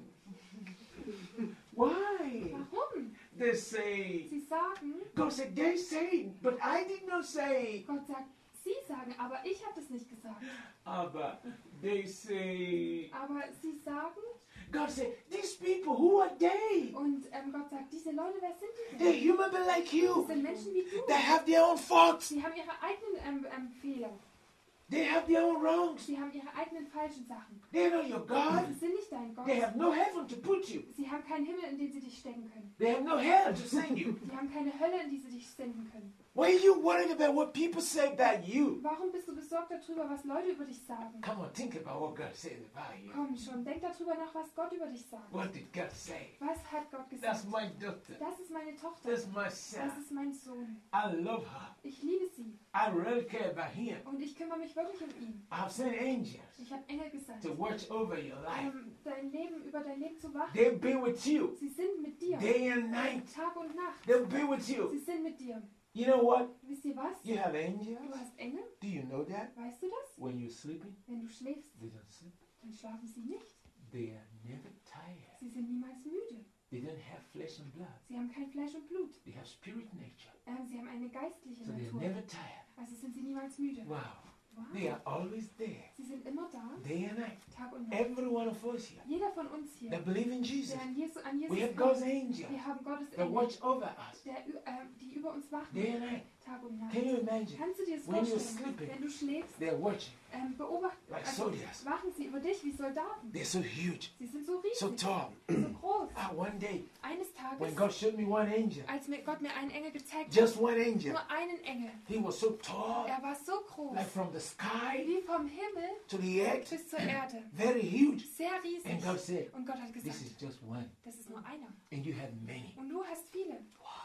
Why? Warum? They say, Sie sagen, God said, they say, but I did not say. Gott sagt, sie sagen, aber ich habe das nicht gesagt. But they say, Aber sie sagen, God said, these people, who are they? und Gott sagt, diese Leute, wer sind die They're denn? human beings like Das you. sind Menschen wie du. They have their own faults. Sie haben ihre eigenen Fehler. They have their own wrongs. Sie haben ihre eigenen falschen Sachen. They're not your God. Sie sind nicht dein Gott. They have no heaven to put you. Sie haben keinen Himmel, in den sie dich stecken können. They have no hell to send you. Sie haben keine Hölle, in die sie dich senden können. Why are you worried about what people say about you? Warum bist du besorgt darüber, was Leute über dich sagen? Come on, think about what God says about you. Komm schon, denk darüber nach, was Gott über dich sagt. What did God say? Was hat Gott That's gesagt? my daughter. Das ist meine Tochter. That's my Das son. ist mein Sohn. I love her. Ich liebe sie. I really care about him. Und ich kümmere mich wirklich um ihn. I've sent angels Ich habe Engel gesandt, to watch over your life. über dein Leben zu wachen. They'll be with you Sie sind mit dir. day and night. Tag und Nacht. They'll be with you. Sie sind mit dir. You know what? Wisst ihr was? You have Du angels. hast Engel. Do you know that? Weißt du das? When you're sleeping, Wenn du schläfst, they don't sleep. dann schlafen sie nicht. They are never tired. Sie sind niemals müde. They don't have flesh and blood. Sie haben kein Fleisch und Blut. They have spirit nature. Sie haben eine geistliche So they're Natur. never tired. Also sind sie niemals müde. Wow. Wow. They are always there, Sie sind immer da, day and night. Tag und Nacht. Every one of us here Jeder von uns hier, that believe in Jesus, der an Jesus we have glaubt, God's angels wir haben Gottes that Engel, watch over us die über uns wachen, day and night. Tag und Nacht. Can you imagine? Kannst du dir das When you're vorstellen? sleeping, Wenn du schläfst, they're watching beobachten, like soldiers. wachen sie über dich wie Soldaten. They're so huge, Sie sind so so riesig, tall. so groß. One day, Eines when Tages, God showed me one angel, als mir Gott mir einen Engel gezeigt hat, just one angel, nur einen Engel, he was so tall, er war so groß, like from the sky wie vom Himmel to the earth, bis zur Erde. very huge. Sehr And riesig. God said, Und Gott hat this gesagt, is just one, das ist nur einer. and you have many. Und du hast viele.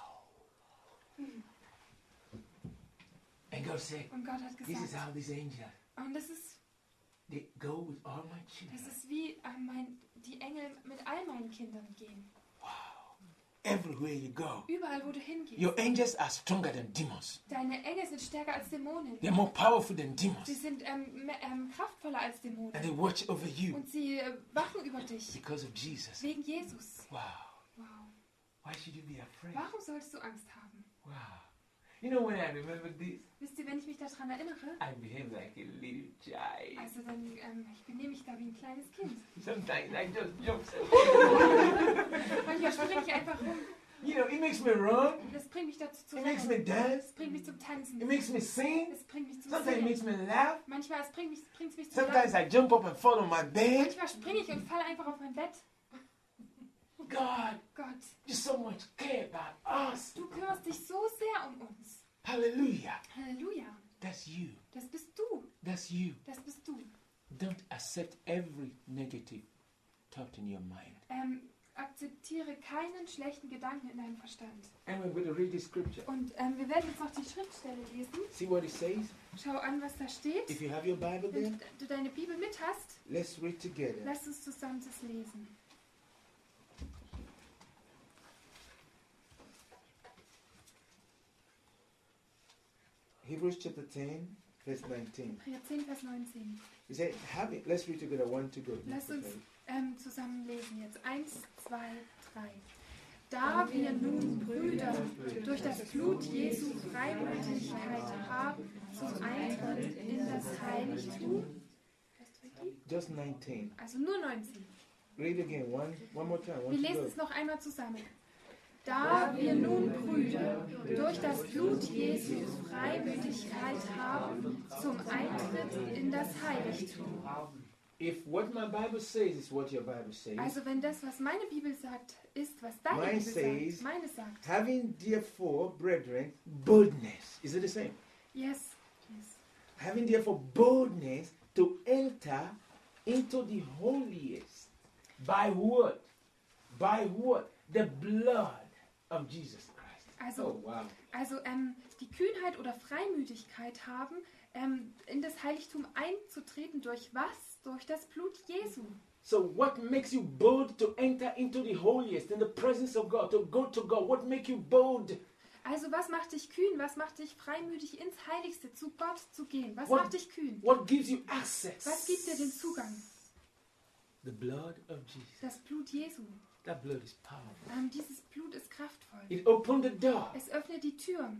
And God said, Und Gott hat this is gesagt, how these angels, und das ist they go with all my children. wie die Engel mit all meinen Kindern gehen. Everywhere you go, Überall, wo du hingehst. your angels are stronger than demons. Deine Engel sind stärker als Dämonen. They're more powerful than Sie demons. sind kraftvoller als And Dämonen. they watch over you Und sie wachen über dich. because of Jesus. Wegen Jesus. Wow. Wow. Why should you be afraid? Warum sollst du Angst haben? Wow. You know, when I remember this, Wisst ihr, wenn ich mich daran erinnere, I behave like a little child. also dann, ich benehme mich da wie ein kleines Kind. Sometimes I just jump. Manchmal springe ich einfach rum. You know, it makes me run. Das bringt mich dazu zu It makes rennen. me dance. Das bringt mich zum Tanzen. It makes me sing. Das bringt mich zum Sometimes it makes Singen. me laugh. Manchmal bringt mich zum Sometimes Lachen. I jump up and fall on my bed. Manchmal springe ich und falle einfach auf mein Bett. God, Gott, you so much care about us. du kümmerst dich so sehr um uns. Hallelujah. Halleluja. That's you. Das bist du. That's you. Das bist du. Don't accept every keinen schlechten Gedanken in deinem Verstand. And we're going to read this scripture. Und wir werden jetzt noch die Schriftstelle lesen. See what it says? Schau an, was da steht. If you have your Bible there, Wenn du deine Bibel mit hast, let's read together. lass uns zusammen das lesen. Hebrews chapter 10, verse 19. Hebräer 10, Vers 19. He said, let's read together. 1 to go. Lass uns zusammen lesen jetzt. 1, 2, 3. Da wir nun, Brüder, durch das Blut Jesu Freimütigkeit haben zum Eintritt in das Heiligtum. Just 19. Also nur 19. Read again. One more time. Wir 1 to lesen go. es noch einmal zusammen. Da wir nun, Brüder, durch das Blut Jesu Freimütigkeit haben zum Eintritt in das Heiligtum. If what my Bible says is what your Bible says, Also wenn das, was meine Bibel sagt, ist, was deine Mine Bibel says- sagt, meine sagt. having therefore, brethren, boldness. Is it the same? Yes, yes. Having therefore boldness to enter into the holiest. By what? By what? The blood of Jesus Christ. Also, Oh, wow. also die Kühnheit oder Freimütigkeit haben, in das Heiligtum einzutreten durch was? Durch das Blut Jesu. So what makes you bold to enter into the holiest, in the presence of God, to go to God? What makes you bold? Also was macht dich kühn? Was macht dich freimütig ins Heiligste zu Gott zu gehen? Was What- macht dich kühn? What gives you access? Was gibt dir den Zugang? The blood of Jesus. Das Blut Jesu. That blood is powerful. Dieses Blut ist kraftvoll. It opened the door Es öffnet die Tür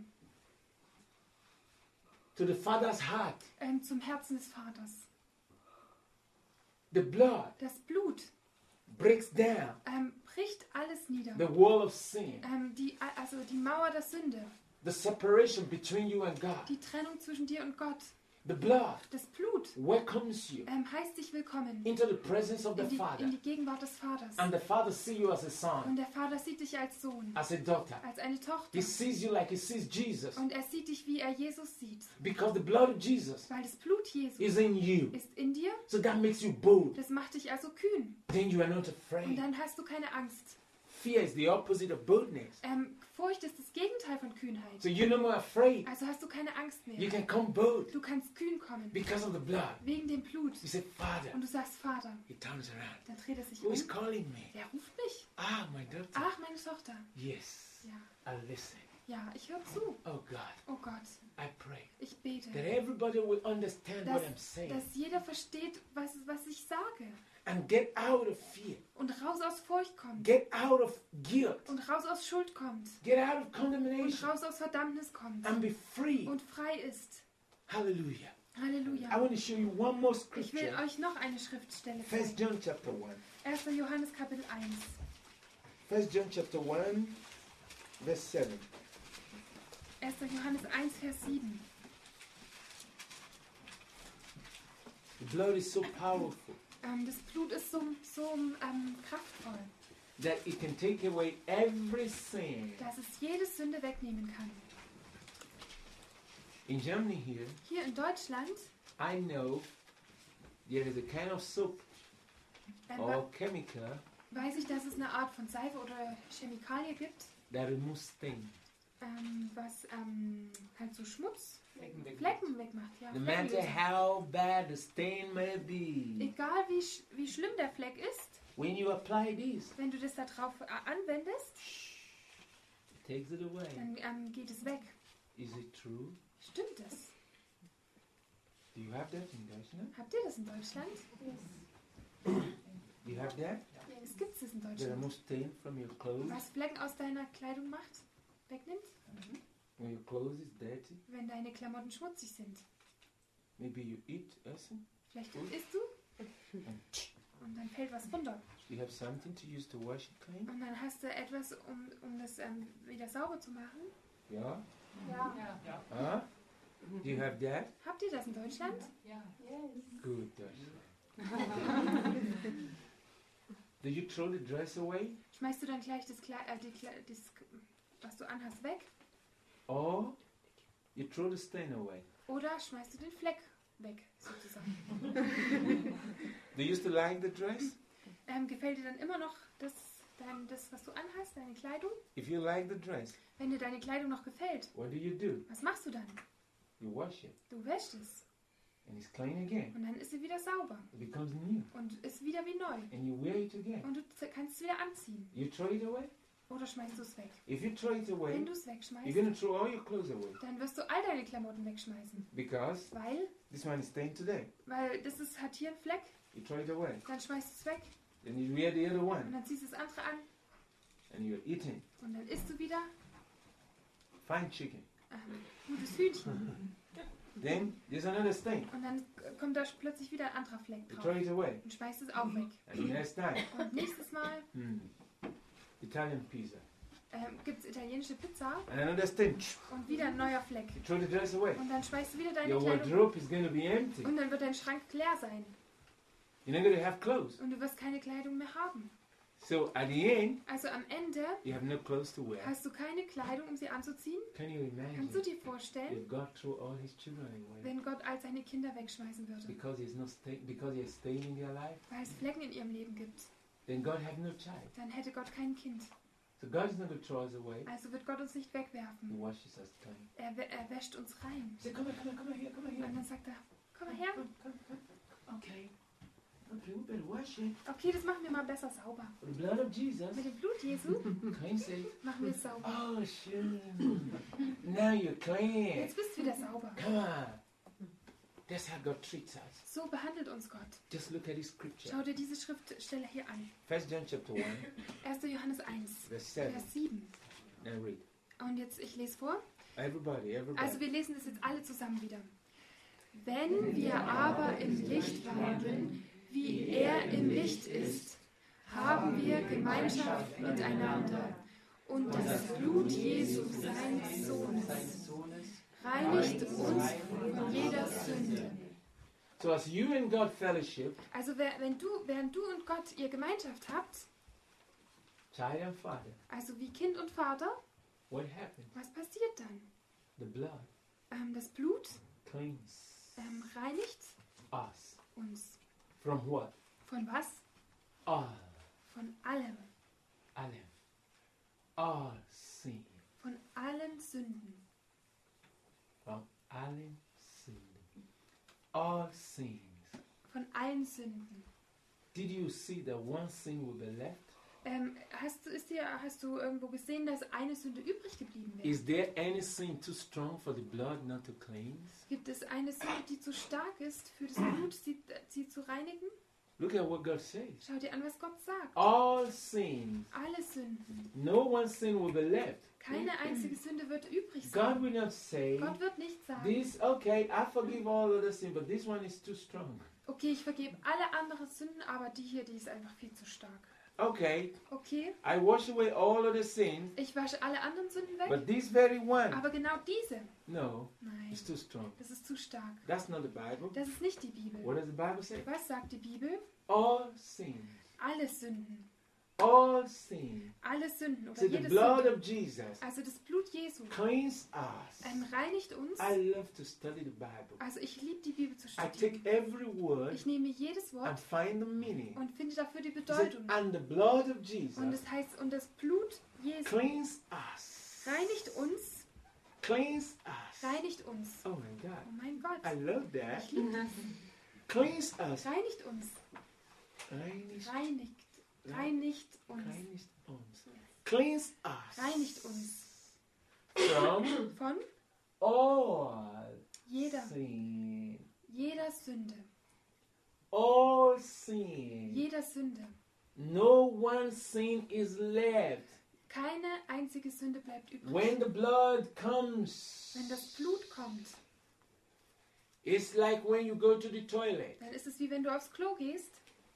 to the Father's heart. zum Herzen des Vaters. The blood Das Blut breaks down bricht alles nieder. the wall of sin, Also die Mauer der Sünde. the separation between you and God. Die Trennung zwischen dir und Gott. The blood Das Blut welcomes you heißt dich willkommen into the presence of the in die Father. Gegenwart des Vaters. And the Father sees you as a son, Und der Vater sieht dich als Sohn, as a daughter. als eine Tochter. He sees you like he sees Jesus. Und er sieht dich, wie er Jesus sieht. Because the blood of Jesus Weil das Blut Jesu is in you. ist in dir. So that makes you bold. Das macht dich also kühn. Then you are not Und afraid. dann hast du keine Angst. Fear is the opposite of boldness. Furcht ist das Gegenteil von Kühnheit. So you're no more afraid. Also hast du keine Angst You mehr. can come bold Du kannst kühn kommen. because of the blood. Wegen dem Blut. You say, Father. Und du sagst, Vater. He turns around. Dann dreht er sich Who um. is calling me? Der ruft mich. Ah, my daughter. Ach, meine Tochter. Yes. Ja, I listen. ja, ich höre zu. Oh God, Oh Gott, I pray ich bete. that everybody will understand what I'm saying Dass jeder versteht, was ich sage. and get out of fear, Und raus aus Furcht kommt. get out of guilt, Und raus aus Schuld kommt. get out of Und condemnation, raus aus Verdammnis kommt. and be free. Und frei ist. Hallelujah. I Halleluja. want to show you one more Ich will scripture. euch noch eine Schriftstelle 1 zeigen. John chapter 1. 1. Johannes Kapitel 1. 1 John chapter 1, verse 7. 1. Johannes 1, Vers 7. The blood is so powerful Das Blut ist so kraftvoll, that it can take away every sin. dass es jede Sünde wegnehmen kann. In Germany here, Hier in Deutschland I know there is a kind of soap or chemical weiß ich, dass es eine Art von Seife oder Chemikalie gibt, that removes stain. was halt so Schmutz, Flecken wegmacht. Ja, No matter Fleckenlöser. how bad the stain may be, Egal wie schlimm der Fleck ist, when you apply this, wenn du das da drauf anwendest, it takes it away. dann geht es weg. Is it true? Stimmt das? Do you have that in Deutschland? Habt ihr das in Deutschland? Do you have that? Es gibt es in That Deutschland. removes stain from your clothes Was Flecken aus deiner Kleidung macht, wegnimmt, when your clothes is dirty. wenn deine Klamotten schmutzig sind. Maybe you eat something. Vielleicht isst du und dann fällt was runter. You have something to use to wash it clean. Und dann hast du etwas, um das wieder sauber zu machen. Yeah. Ja. Huh? Do you have that? Habt ihr das in Deutschland? Good. Do you throw the dress away, Schmeißt du dann gleich das, was du anhast, weg? or you throw the stain away? Oder schmeißt du den Fleck weg, sozusagen? Do you still like the dress? Gefällt dir dann immer noch das, was du anhast, deine Kleidung. If you like the dress, Wenn dir deine Kleidung noch gefällt, what do? was machst du dann? You wash it, Du wäschst es and it's clean again. und dann ist sie wieder sauber It becomes new, und ist wieder wie neu. and you wear it again. Und du kannst es wieder anziehen You throw it away. oder schmeißt du es weg. If you throw it away, Wenn du es you're wegschmeißt, going to throw all your clothes away dann wirst du all deine Klamotten wegschmeißen. because Weil this one is stained today. hat hier einen Fleck, You throw it away, dann schmeißt du es weg then you wear the other und one, dann ziehst du das andere an and you're eating und dann isst du wieder fine chicken. gutes Hühnchen. Then there's another stain. Und dann kommt da plötzlich wieder ein anderer Fleck You drauf throw it away, und schmeißt es auch weg. and the next time, Und nächstes Mal Italian pizza, gibt es italienische Pizza and another stain. und wieder ein neuer Fleck. You throw the dress away. Und dann schmeißt du wieder deine Your Kleidung wardrobe is going to be empty. und dann wird dein Schrank leer sein. You're not going to have clothes. Und du wirst keine Kleidung mehr haben. So at the end, Also am Ende you have no clothes to wear. hast du keine Kleidung, um sie anzuziehen. Can you Kannst du imagine dir vorstellen, if God threw all His children away wenn Gott all seine Kinder wegschmeißen würde, because He has stain in their life? weil es Flecken in ihrem Leben gibt? Then God have no child. Dann hätte Gott kein Kind. So God is not going to throw us away. Also wird Gott uns nicht He wegwerfen. washes us clean. Er wäscht uns rein. He said, come here, come Und dann sagt er, komm mal her. Okay, we better wash it. Okay, das machen wir mal besser sauber. With the blood of Jesus, Mit dem Blut Jesu cleanse it. machen wir es sauber. Oh, sure. Now you're clean. Jetzt bist du wieder sauber. Come on. That's how God treats us. So behandelt uns Gott. Just look at His scripture. Schau dir diese Schriftstelle hier an. 1 John chapter 1, 1. Johannes 1, verse 7. Vers 7. Now read. Und jetzt, ich lese vor. Everybody. Also wir lesen das jetzt alle zusammen wieder. Wenn wir aber im Licht wandeln, wie er im Licht ist, haben wir Gemeinschaft miteinander. Und das Blut Jesu, seines Sohnes, reinigt uns von jeder Sünde. So as you and God fellowship, Also während du und Gott ihr Gemeinschaft habt, child and father, also wie Kind und Vater, what happens? was passiert dann? The blood Das Blut cleans reinigt us. uns. From what? Von was? All. Von allem. All sin. Von allen Sünden. From allen Sünden. All sins. Von allen Sünden. Did you see that one sin will be left? Hast du irgendwo gesehen, dass eine Sünde übrig geblieben wäre? Is there any sin too strong for the blood not to cleanse? Gibt es eine Sünde, die zu stark ist, für das Blut sie zu reinigen? Look at what God says. Schau dir an, was Gott sagt. All sins. Alle Sünden. No one sin will be left. Keine einzige Sünde wird übrig God sein. will not say, Gott wird nicht sagen, this, okay, I forgive all other sin, but this one is too strong. okay, ich vergebe alle anderen Sünden, aber die hier, die ist einfach viel zu stark. Okay, Okay, I wash away all other sins, ich wasche alle anderen Sünden weg, but this very one, aber genau diese, no, nein, it's too strong. das ist zu stark. That's not the Bible. Das ist nicht die Bibel. What does the Bible say? Was sagt die Bibel? All sins. Alle Sünden. All sins. Alle Sünden oder So the jede blood Sünde. of Jesus Also das Blut Jesu cleans us. reinigt uns. I love to study the Bible. Also ich liebe die Bibel zu I take studieren. every word Ich nehme jedes and Wort find the meaning. und finde dafür die It said, Bedeutung. and the blood of Und Jesus es heißt, und das Blut Jesu cleans us. reinigt uns, Cleans us. reinigt uns. Oh my God. Oh mein Gott, I love that. ich liebe das. Cleans us. Reinigt uns, Reinigt, reinigt uns, reinigt uns. Cleans us. reinigt uns From von all jeder sin. Sünde. All sin. Jeder Sünde. No one sin is left. Keine einzige Sünde bleibt übrig. When the blood comes, Wenn das Blut kommt, it's like when you go to the toilet. dann ist es wie wenn du aufs Klo gehst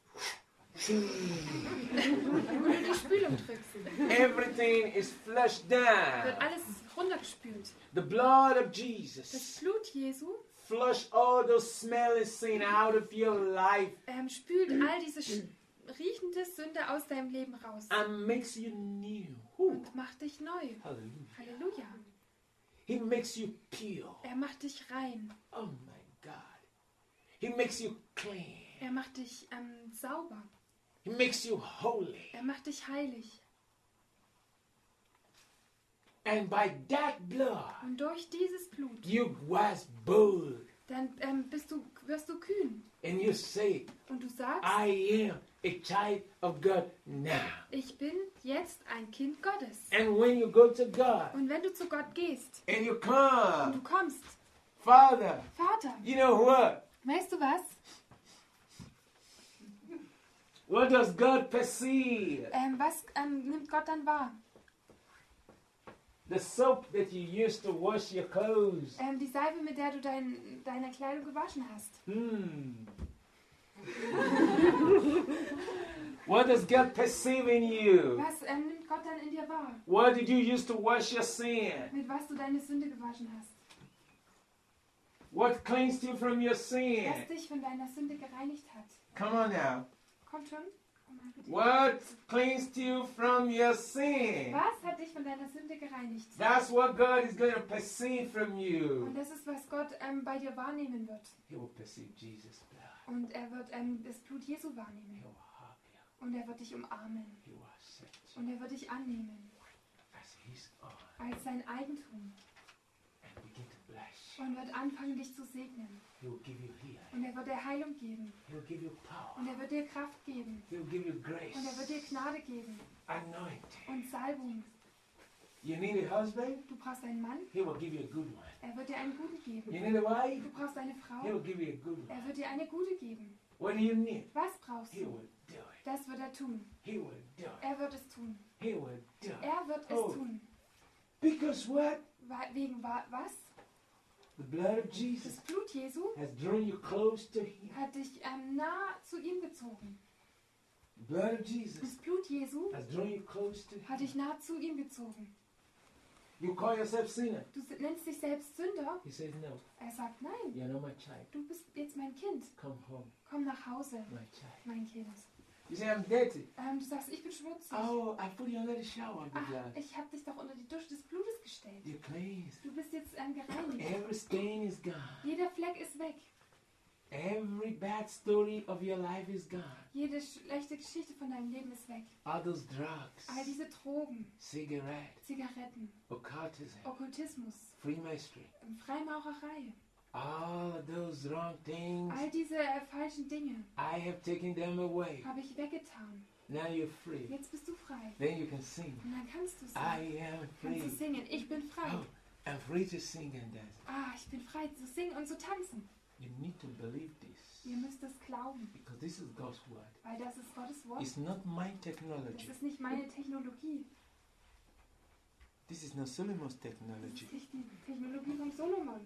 und du die Spülung drückst. Everything is flushed down. Wird alles runtergespült. The blood of Das Jesus Blut Jesu flush all those smelly sin out of your life spült all diese riechende Sünde aus deinem Leben raus and makes you new. Whew. und macht dich neu. Hallelujah. Halleluja. He makes you pure. Er macht dich rein. Oh my God. He makes you clean. Er macht dich sauber. He makes you holy. Er macht dich heilig. And by that blood, Und durch dieses Blut, you was bold. dann wirst du kühn. And you say, Und du sagst, I am a child of God now. ich bin jetzt ein Kind Gottes. And when you go to God Und wenn du zu Gott gehst and you und come, du kommst, Father, Vater, you know what? weißt du was? What does God perceive? Was nimmt Gott dann wahr? The soap that you used to wash your clothes. Die Seife, mit der du deine Kleidung gewaschen hast. What does God perceive in you? Was nimmt Gott dann in dir wahr? What did you use to wash your sin? Mit was du deine Sünde gewaschen hast. What cleansed you from your sin? Was dich von deiner Sünde gereinigt hat. Come on now. Kommt schon? Komm mal bitte. What cleansed you from your sin? Was hat dich von deiner Sünde gereinigt? That's what God is going to perceive from Und you. das ist, was Gott bei dir wahrnehmen wird. He will perceive Jesus' blood. Und er wird das Blut Jesu wahrnehmen. He will hug you. Und er wird dich umarmen. He will accept you Und er wird dich annehmen. as His own Als sein Eigentum. and begin to bless you. Und wird anfangen, dich zu segnen. He will give you healing. Und er wird dir Heilung geben. He will give you power. Und er wird dir Kraft geben. He will give you grace. Und er wird dir Gnade geben. Anointing. Und Salbung. You need a husband? Du brauchst einen Mann. He will give you a good one. Er wird dir einen guten You geben. need a wife? Du brauchst eine He Frau. will give you a good one. Er wird dir eine gute geben. What do you need? Was brauchst He du? will do it. Das wird er tun. He will do it. Er wird es tun. He will do it. Er wird Oh. es tun. Because what? Wegen was? The blood of Jesus Das Blut Jesu has drawn you close to Him. hat dich nah zu ihm gezogen. The blood of Jesus Das Blut Jesu has drawn you close to hat Him. dich nah zu ihm gezogen. You call yourself sinner. Du nennst dich selbst Sünder. He says, no, Er sagt, nein, you're not my child. du bist jetzt mein Kind. Come home, Komm nach Hause, my child. mein Kind. You say, I'm dirty. Du sagst, ich bin schmutzig. Oh, I put you under the shower of the Ach, blood. ich habe dich doch unter die Dusche des Blutes gestellt. You're cleansed. Du bist jetzt gereinigt. Every stain is gone. Jeder Fleck ist weg. Every bad story of your life is gone. Jede schlechte Geschichte von deinem Leben ist weg. All those drugs, All diese Drogen, cigarette, Zigaretten, occultism, Okkultismus, Freemasonry, Freimaurerei, all of those wrong things, all diese falschen Dinge I have taken them away. habe ich weggetan. Now you're free. Jetzt bist du frei. Then you can sing. Und dann kannst du I am Kannst du free. singen. Ich bin frei. Oh, I'm free to sing and dance. Ich bin frei zu singen und zu tanzen. You need to believe this Ihr müsst es glauben, because this is God's word. weil das ist Gottes Wort. It's not my Das technology. ist nicht meine Technologie. This is not Solomon's Das technology. ist nicht die Technologie von Solomon.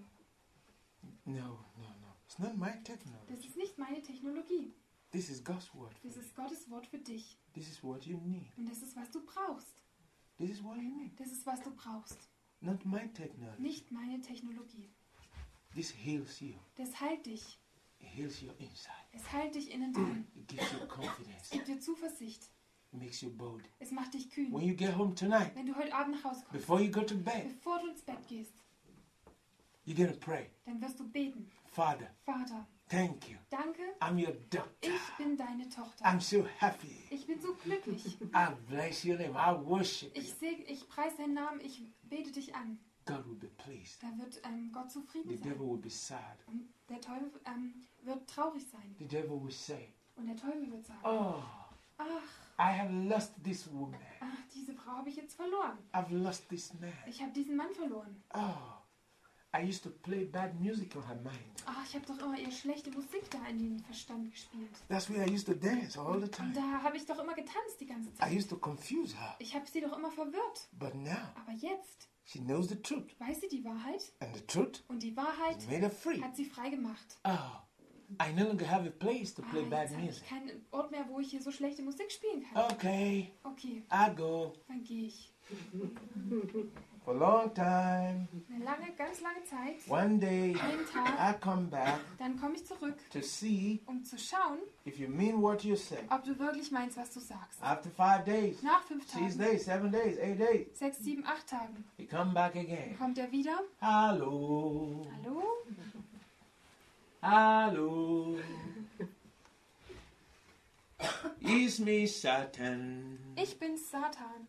No. It's not my Das technology. ist nicht meine Technologie. This is God's word. Das ist Gottes Wort für dich. This is what you need. Und das ist, was du brauchst. This is what you need. Das ist, was du brauchst. Not my technology. Nicht meine Technologie. This heals you. Das heilt dich. It heals your inside. Es heilt dich innen drin. It gives you Es confidence. gibt dir Zuversicht. It makes you bold. Es macht dich kühn. When you get home tonight, Wenn du heute Abend nach Hause kommst, before you go to bed, bevor du ins Bett gehst, you're going to pray. dann wirst du beten. Father, Vater, thank you. danke, I'm your doctor. ich bin deine Tochter. I'm so happy. Ich bin so glücklich. I bless your name. I worship you. Ich preise deinen Namen, ich bete dich an. God will be pleased. Da wird Gott zufrieden The sein. devil will be sad. Und der Teufel wird traurig sein. The devil will say, Und der Teufel wird sagen, oh, ach, I have lost this woman. diese Frau habe ich jetzt verloren. I've lost this man. Ich habe diesen Mann verloren. Oh, I used to play bad music on her mind. Ich habe doch immer eher schlechte Musik da in den Verstand gespielt. That's where I used to dance all the Und time. da habe ich doch immer getanzt die ganze I Zeit. used to confuse her. Ich habe sie doch immer verwirrt. But now, Aber jetzt she knows the truth. weiß sie die Wahrheit. And the truth Und die Wahrheit has made her free. hat sie frei gemacht. Oh, I no longer have a place to play bad Jetzt habe ich music. keinen Ort mehr, wo ich hier so schlechte Musik spielen kann. Okay, Okay, I go dann gehe ich. for a long time. Eine ganz lange Zeit, One day, jeden Tag, I come back dann komme ich zurück, to see um zu schauen, if you mean what you say. ob du wirklich meinst, was du sagst. After 5 days, Nach 5 6 Tagen, days, 7 days, 8 days, 6, 7, 8 Tagen, you come back again. kommt er wieder. Hello, Hallo? hello. It's me, Satan. Ich bin Satan.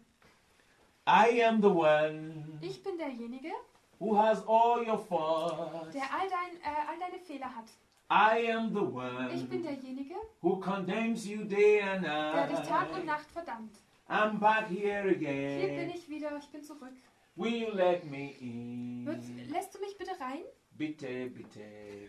I am the one Ich bin derjenige, who has all your faults. der all deine Fehler hat. I am the Ich bin one derjenige, who condemns you day and der dich Tag und night. Nacht verdammt. I'm back here Hier bin again. ich wieder, ich bin zurück. Will you let me in? Lässt du mich bitte rein? Bitte, bitte.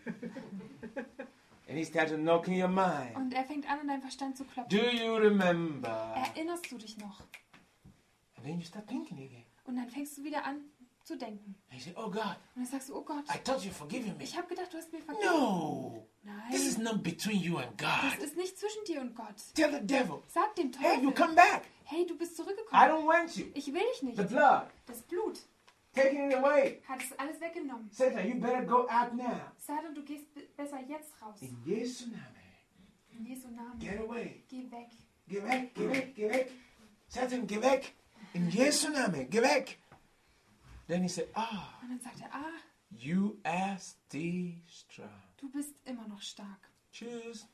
And he started knocking your mind. Und er fängt an, in deinen Verstand zu klopfen. Do you remember? Erinnerst du dich noch? And then you start thinking again. Und dann fängst du wieder an zu denken. And you say, oh God, Und dann sagst du, oh Gott, I thought you'd forgiven me. ich habe gedacht, du hast mir vergeben. No. This is Nein, not between you and das God. ist nicht zwischen dir und Gott. Tell the devil, Sag dem hey, you Teufel, come back. hey, du bist I zurückgekommen. don't want you. Ich will dich The nicht. blood, Das Blut taking it away. hat es alles weggenommen. Satan, you better go out now. Satan, du gehst besser jetzt raus. In Jesu Name, In Jesu Namen. get away. Geh weg. Geh weg, geh weg, geh weg. Satan, geh weg. In Jesu Name, geh weg. Then he said, Und dann sagt er, you are still strong. du bist immer noch stark. Choose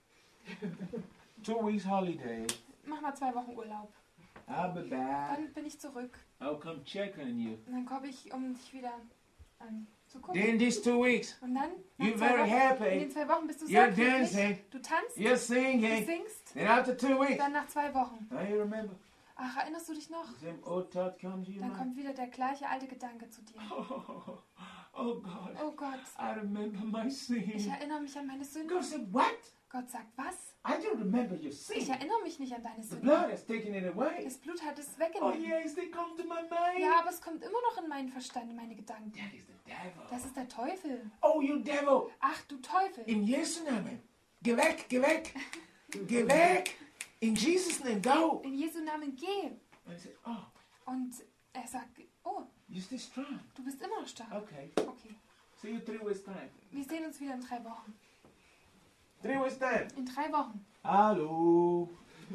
2 weeks holiday. Mach mal 2 Wochen Urlaub. I'll be back. Dann bin ich zurück. I'll come check on you. Und dann komme ich, um dich wieder zu gucken. Then these 2 weeks, Und dann, you're nach 2 very Wochen, happy. in den 2 Wochen bist du so You're glücklich. dancing. Du tanzt, you're du singing. singst. Then after 2 weeks, Dann nach 2 Wochen. now you remember. Ach, erinnerst du dich noch? The same old thought comes to your Dann mind. kommt wieder der gleiche alte Gedanke zu dir. Oh God, Oh Gott, I remember my ich sin. erinnere mich an meine Sünde. God said, what? Gott sagt, was? I don't remember your Ich sin. erinnere mich nicht an deine The Sünde. blood has taken it away. Das Blut hat es Oh weggenommen. yes, they come to my mind. Ja, aber es kommt immer noch in meinen Verstand, in meine Gedanken. That is the devil. Das ist der Teufel. Oh, you devil. Ach, du Teufel. In Jesu Namen. Geh weg, geh weg. Geh weg. In Jesus' name, go. In Jesu Namen geh. And I said, oh, Und er sagt, oh, you're still strong. du bist immer noch stark. Okay. Okay, See you 3 weeks time. wir sehen uns wieder in 3 Wochen. 3 weeks time. In 3 Wochen. Hello.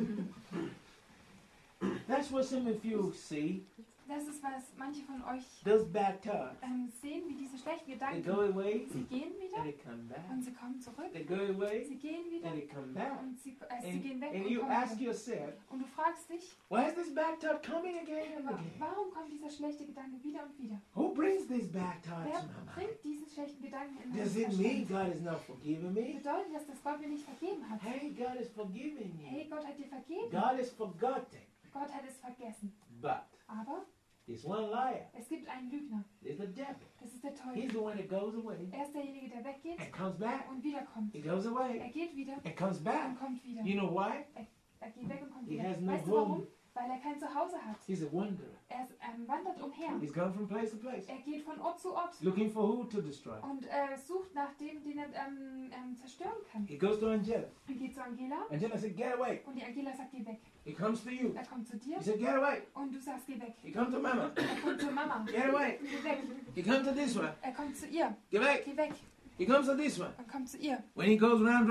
That's what some of you see. Das ist, was manche von euch Those bad thoughts. sehen, wie diese schlechten They Gedanken. go away Sie gehen and wieder they come back. und sie kommen zurück. They go away Sie gehen wieder and they come back. und sie And, gehen weg and und you kommen ask wieder. yourself, Und du fragst dich, why is this bad thought coming again and again? warum kommt dieser schlechte Gedanke wieder und wieder? Who brings these bad thoughts Wer to my mind? bringt diesen schlechten Gedanken in Does deinen it mean Verstand? God is not forgiving me? Bedeutet das, dass Gott mir nicht vergeben hat? Hey, God is forgiving you. Hey, Gott hat dir vergeben. God is forgotten. Gott hat es vergessen. But Aber there's one liar. es gibt einen Lügner. There's the devil. Das ist der He's Teufel. the one that goes away Er ist derjenige, der weggeht and comes back. und wiederkommt. He goes Er away geht wieder and comes und back. kommt wieder. You know why? Er geht weg und kommt He wieder. has no Weißt du home. warum? Weil er kein Zuhause hat. He's a wanderer. Er wandert umher. He's gone from place to place, Er geht von Ort zu Ort looking for who to destroy. und sucht nach dem, den er zerstören kann. He goes to Angela. Er geht zu Angela Angela said, get away. und die Angela sagt, geh weg. He comes to you. Er kommt zu dir He said, get away. und du sagst, geh weg. He comes to Mama. Er kommt zur Mama. Get away. Geh weg. He comes to this one. Er kommt zu ihr. Get back. Geh weg. He comes to this one. Und kommt zu ihr. When he goes round,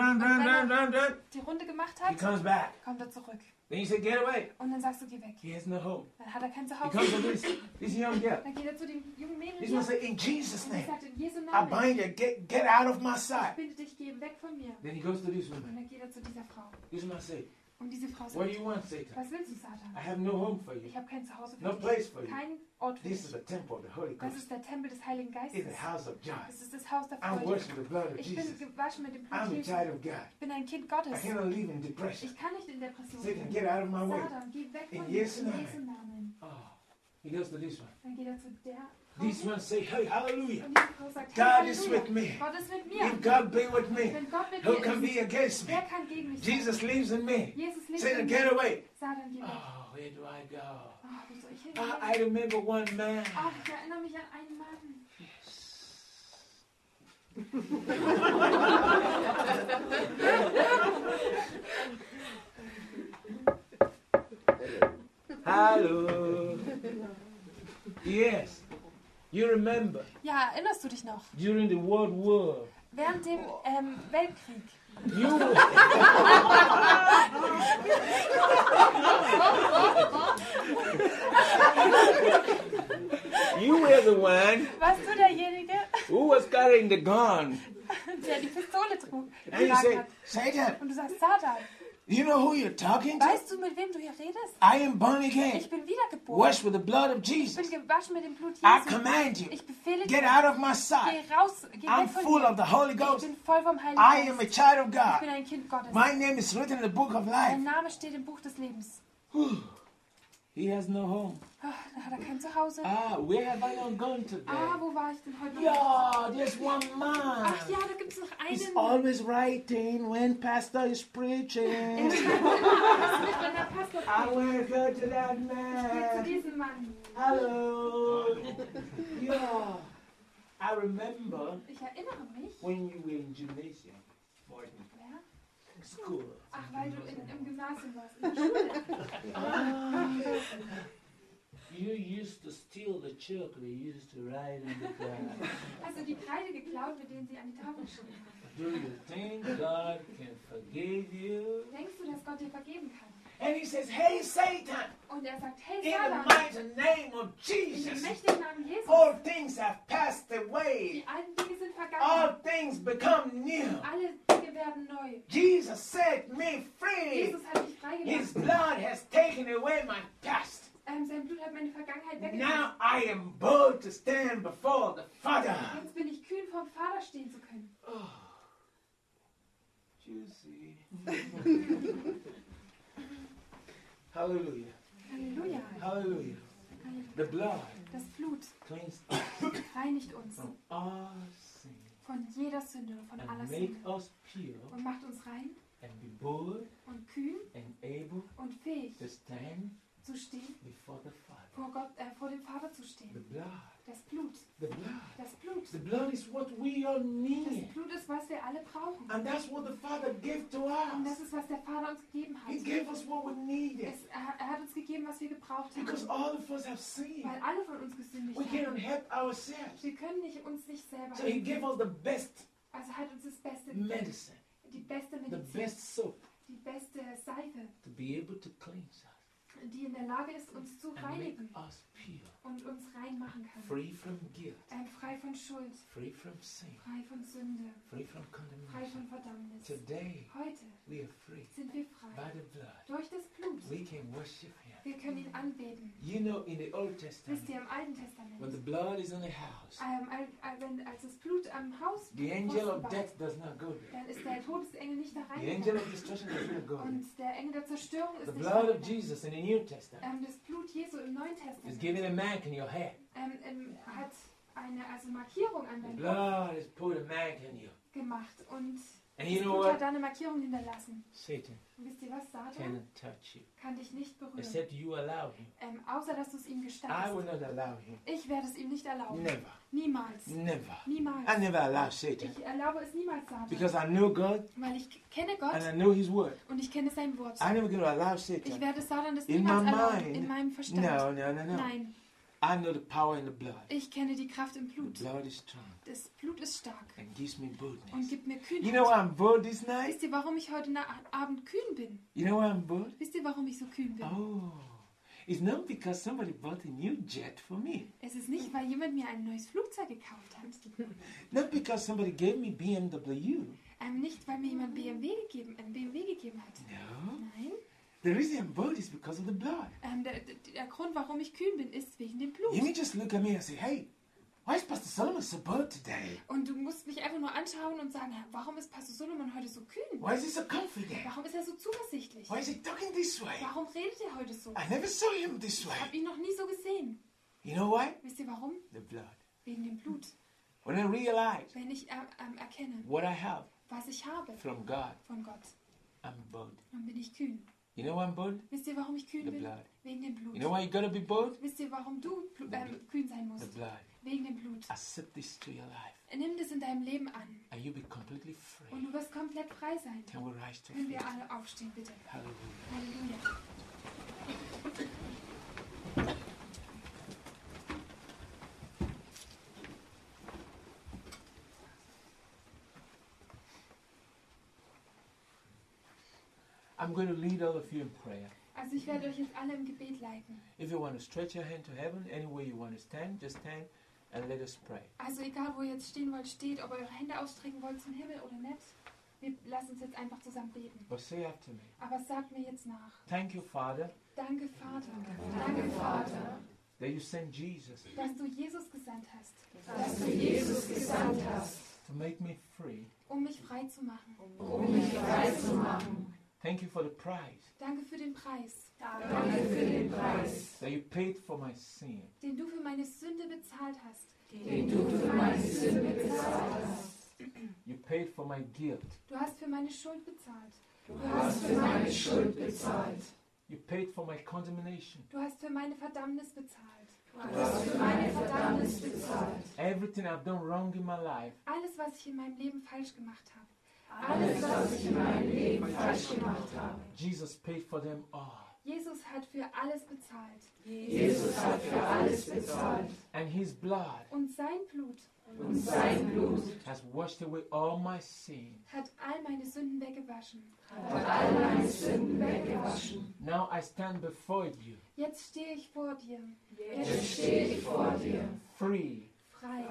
Die Runde gemacht he hat, comes back. kommt er zurück. Then you say, get away. Und dann sagst du, geh weg. He has no home. Dann hat er kein He Zuhause. comes to this young girl. Dann geht er zu dem jungen Mädel This hier one say, in Jesus' und er name, sagt, in Jesu I Namen, bind you. Get out of my ich sight. binde dich, geh weg von mir. Then he goes to this Und woman. dann geht er zu dieser Frau. This one say, Und diese Frau what do sagt, you want, Satan? was willst du, Satan? I have no home for you. Ich habe kein Zuhause No für place dich. for you. Kein Ort für This is dich. the temple of the Holy Das Ghost. ist der Tempel des Heiligen It's Geistes. the house of God. Das ist das Haus der I'm Freude. worshiping the blood of Ich Jesus. bin gewaschen mit dem Blut I'm a Jesu. child of God. Ich bin ein Kind I Gottes. cannot live in depression. Ich kann nicht in Depression Satan, leben. get out of my way. Satan, geh weg In von mir. In Jesu Namen. Jesu Namen. Oh, he goes to this one. Dann geht er zu der Frau. This one say, hey, hallelujah. Und diese Frau sagt, God hey, is Halleluja. with me. Gott ist mit mir. If God be with me, Wenn Gott mit who mir can ist, be against me? wer kann gegen mich sein? Jesus lives in me. Jesus lebt Satan, in get mir. away. Satan, geh weg. Oh, where do I go? Wo soll ich hin? I remember one man. Ach, ich erinnere mich an einen Mann. Hello. Yes. You remember Ja, erinnerst du dich noch? during the World War, Während dem Weltkrieg. you you were the one Warst du derjenige, who was carrying the gun. der die Pistole trug? And you getragen say, hat? Satan, Und du sagst, Satan, You know who you're talking to? Weißt du, mit wem du hier redest? I am born again. Ich bin wiedergeboren. Washed with the blood of Ich Jesus. bin gewaschen mit dem Blut I Jesu. command you. Ich befehle Get dir, out of my sight. geh raus, geh I'm weg von full mir. of the Holy Ich Ghost. bin voll vom Heiligen I am a Geist. child of Ich God. bin ein Kind Gottes. My name is written in the book of life. Mein Name steht im Buch des Lebens. He has no home. Da hat er kein Zuhause. Where have I not gone today? Wo war ich denn heute noch? Yeah, there's one man. Ach ja, da gibt es noch He's einen. always writing when pastor is Er preaching. schreibt nicht, wenn der Pastor I spricht. want to go to that Ich gehe zu man. diesem Mann. Hello. Yeah. I remember Ich erinnere mich. when you were in gymnasium, Wer? school. Ach, weil du im Gymnasium warst, in der Schule. You used to steal the chalk they used to write on the ground. Hast du die Kreide geklaut, mit denen sie an die Tafel geschrieben haben? Do you think God can forgive you? Denkst du, dass Gott dir vergeben kann? And he says, hey, Satan, Und er sagt, hey in the Satan, mighty name of in dem Jesus, mächtigen Namen Jesus, all things have passed away. die alten Dinge sind All vergangen. things become new. Alle Dinge werden neu. Jesus set me free. Jesus hat mich His freigemacht. blood has taken away my past. Sein Blut hat meine Vergangenheit Now weggenommen. I am bold to stand before the Father. Jetzt bin ich kühn vom Vater stehen zu können. Oh, juicy. Hallelujah. Halleluja. Hallelujah. The blood Das Blut cleans us reinigt uns from all sin von jeder Sünde und von aller and make Sünde us pure und macht uns rein and be bold und kühn and able und fähig to stand zu stehen, before the Father. vor dem Vater zu The stehen. blood. Das Blut, The blood. das Blut. The blood is what we all Das need. Blut ist, was wir alle brauchen. And that's what the Father gave to Und das us. ist, was der Vater uns gegeben hat. He gave us what we needed. Er hat uns gegeben, was wir gebraucht Because haben. all of us have sinned. Weil alle von uns gesündigt We cannot haben. help ourselves. Wir können uns nicht selber So he gave helfen. us the best Also hat uns das beste, medicine, die beste the Medizin, best soap die beste Seife, to be able to cleanse us die in der Lage ist, uns zu and make reinigen us pure, und uns reinmachen kann. free from guilt, Frei von Schuld, free from sin, frei von Sünde, free from frei condemnation. von Verdammnis. Today Heute we are free sind wir by frei. the blood. Durch das Blut. We can worship him. Wir können ihn anbeten. You know, in the Old Wisst Testament, ihr, im Alten when the Testament, blood is in the house, als das Blut am Haus the angel of war, death does not go there. dann ist der Todesengel nicht da The angel reingegangen. of destruction does not go there. Und der Engel der Zerstörung The ist nicht blood of reingegangen. Jesus in the New Testament Das Blut Jesu im Neuen is Testament given a mark in your head. hat eine Markierung an The deinem Kopf blood has put a mark in you. gemacht. Und And das you know Blut hat what? da eine Markierung hinterlassen. Satan Und wisst ihr was, Satan cannot touch you kann dich nicht berühren. except you allow him. Außer, dass du es ihm I gestattest. will not allow him. Ich werde es ihm nicht erlauben. Never. Niemals. Never. Niemals. I never allow Satan. Ich erlaube es niemals, Satan. Because I know God Weil ich kenne Gott and I know his word. und ich kenne sein Wort. I'm never going to allow Ich Satan. werde Satan das In niemals my erlauben. mind. In meinem Verstand. No, no, no, no. Nein. I know the power in the blood. Ich kenne die Kraft im The Blut. blood is strong Das Blut ist stark and gives me und boldness. gibt mir You know why Kühnheit. I'm bold this night? Wisst ihr, warum ich heute Abend kühn bin? You know why I'm bold? Wisst ihr, warum ich so kühn bin? Oh, it's not because somebody bought a new jet for me. Es ist nicht, weil jemand mir ein neues Flugzeug gekauft hat. Not because somebody gave me BMW. Nicht, weil mir jemand BMW gegeben hat. No. Nein. The reason I'm bold is because of the blood. Der Grund, warum ich kühn bin, ist wegen dem You Blut. may just look at me and say, hey, why is Pastor Solomon so bold today? Und du musst mich einfach nur anschauen und sagen, warum ist Pastor Solomon heute so kühn? Why is he so confident? Warum ist er so zuversichtlich? Why is he talking this way? Warum redet er heute so? I never saw him this Ich way. habe ihn noch nie so gesehen. You know why? Wisst ihr warum? The blood. Wegen dem Blut. When I realize Wenn ich erkenne, what I have was ich habe from God, von Gott, I'm bold. dann bin ich kühn. You know why I'm bold? Wisst ihr, warum ich kühn The bin? blood. Wegen dem Blut. You know why you gotta be bold? Wisst ihr, warum du kühn sein The musst? blood. Wegen dem Blut. Accept this to your life Nimm das in deinem Leben an and you'll be completely free. und du wirst komplett frei sein. Can we rise to Können feet? wir alle aufstehen, bitte? Hallelujah. Halleluja. I'm going to lead all of you in prayer. Also ich werde euch jetzt alle im Gebet leiten. If you want to stretch your hand to heaven, any way you want to stand, just stand and let us pray. Also egal, wo ihr jetzt stehen wollt, steht, ob ihr eure Hände ausstrecken wollt zum Himmel oder nicht. Wir lassen uns jetzt einfach zusammen beten. But say after me. Aber sag mir jetzt nach. Thank you, Father, Danke, Vater. Danke, Vater, that you sent Jesus dass du Jesus gesandt hast, dass du Jesus gesandt hast, to make me free. mich frei zu machen. mich frei zu machen. Thank you for the price Danke für den Preis, Danke für den Preis, that you paid for my sin. den du für meine Sünde bezahlt hast. den du für meine Sünde bezahlt hast. You paid for my guilt. Du hast für meine Schuld bezahlt. Du hast für meine Schuld bezahlt. You paid for my condemnation. Du hast für meine Verdammnis bezahlt. Du hast für meine Verdammnis bezahlt. Everything I've done wrong in my life, Alles, was ich in meinem Leben falsch gemacht habe. Alles, was ich in meinem Leben falsch gemacht habe. Jesus paid for them all. Jesus hat für alles bezahlt. Jesus hat für alles bezahlt. And his blood Und sein Blut Und sein Blut has washed away all my sin. hat all meine Sünden weggewaschen. hat all meine Sünden weggewaschen. Now I stand before you, Jetzt stehe ich vor dir, Jetzt stehe ich vor dir, free frei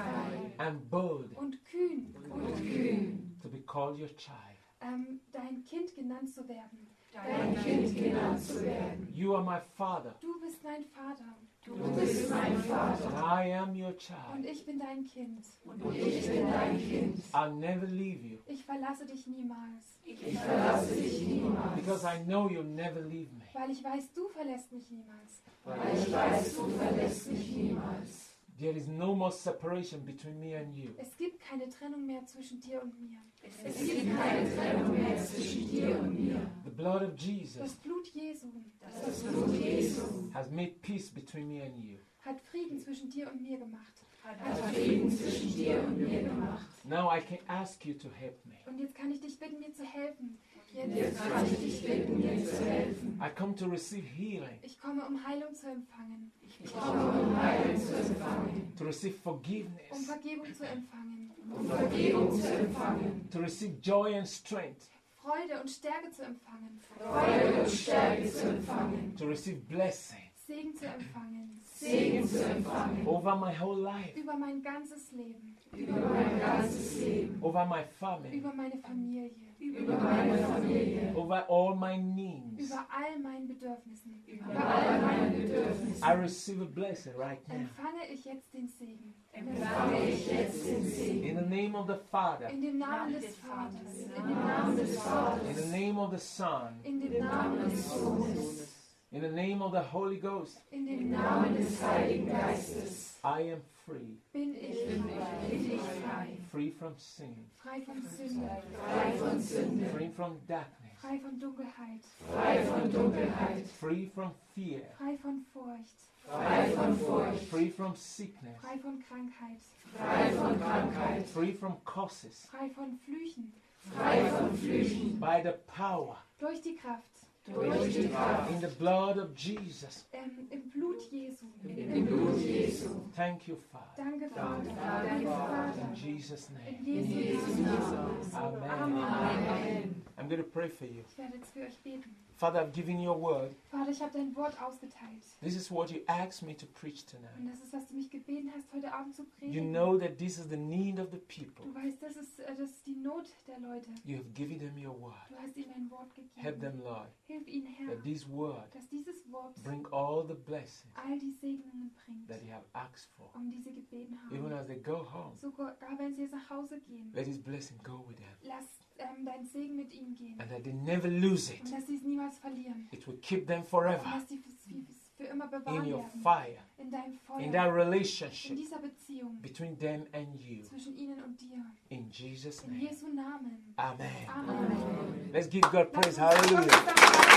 and bold und kühn, und kühn, to be called your child. dein Kind genannt zu werden. dein Kind genannt zu werden. You are my father, Du bist mein Vater Du bist mein Vater and I am your und child. ich bin dein Kind. und ich bin dein Kind. I'll never leave you Ich verlasse dich niemals, Ich verlasse dich niemals, because I know you'll never leave me. weil ich weiß, du verlässt mich niemals. weil ich weiß, du verlässt mich niemals. There is no more separation between me and you. Es gibt keine Trennung mehr zwischen dir und mir. Es gibt keine Trennung mehr zwischen dir und mir. The blood of Das Jesus Blut Jesu Das Blut Jesu has made peace between me and you. hat Frieden zwischen dir und mir gemacht. hat Frieden zwischen dir und mir gemacht. Now I can ask you to help me. Und jetzt kann ich dich bitten, mir zu helfen. Jetzt kann ich dich bitten, mir zu helfen. I come to receive healing, Ich komme, um Heilung zu empfangen, Ich komme, um Heilung zu empfangen, to receive um forgiveness, Vergebung zu empfangen, um Vergebung zu empfangen, to receive joy and strength, Freude und Stärke zu empfangen, Freude und Stärke zu empfangen, to receive blessing Segen zu empfangen, Segen zu empfangen, over my whole life, über mein ganzes Leben, über mein ganzes Leben, over my family, über meine Familie, über meine Familie, over all my needs. über all meinen Bedürfnissen. über all meine Bedürfnisse. I receive a blessing right now. Empfange ich jetzt den Segen. Empfange ich jetzt den Segen. In the name of the Father, In dem Namen des Vaters, in Im dem Namen Namen des des Vaters, in the name of the Son, in dem Namen des Sohnes, in the name of the Holy Ghost, in dem im Namen Namen des Heiligen Geistes, I am free, bin ich bin ich frei. frei from sin, frei von Sünde, Frei von Sünde, free from darkness, frei von Dunkelheit, frei von Dunkelheit, free from fear, frei von Furcht, frei von Furcht, free from sickness, frei von Krankheit, frei von Krankheit, free from curses, frei von Flüchen, frei von Flüchen, by the power durch die Kraft, durch die Kraft, in the blood of Jesus. im Blut Jesu. im Blut Jesu. Thank you, Father. Danke, Vater. Danke, Vater. In Jesus' name. In Jesu Namen. Amen. Amen. I'm going to pray for you. Ich werde jetzt für euch beten. Father, I've given you a word. Vater, ich habe dein Wort ausgeteilt. This is what you asked me to preach Und tonight. das ist, was du mich gebeten hast, heute Abend zu You predigen. know that this is the need of the people. Du weißt, das ist die Not der Leute. You have given them your word. Du hast ihnen ein Wort Help gegeben. them, Lord, Hilf ihnen, Herr, that this word dass dieses Wort bring all the blessings all die Segnungen bringt, that you have asked for. um die sie gebeten Even haben. as they go home, Sogar wenn sie jetzt nach Hause gehen, let this blessing go with them. lass dein Segen mit ihnen gehen. And that they never lose it. Und dass sie es niemals verlieren. It will keep them Und forever dass sie für immer bewahren in your werden. fire, In deinem Feuer. in that In relationship dieser Beziehung between them and you. zwischen ihnen und dir. In Jesus' In name. Jesu Namen. Amen. Amen. Let's give God praise. Lass uns Gott Hallelujah.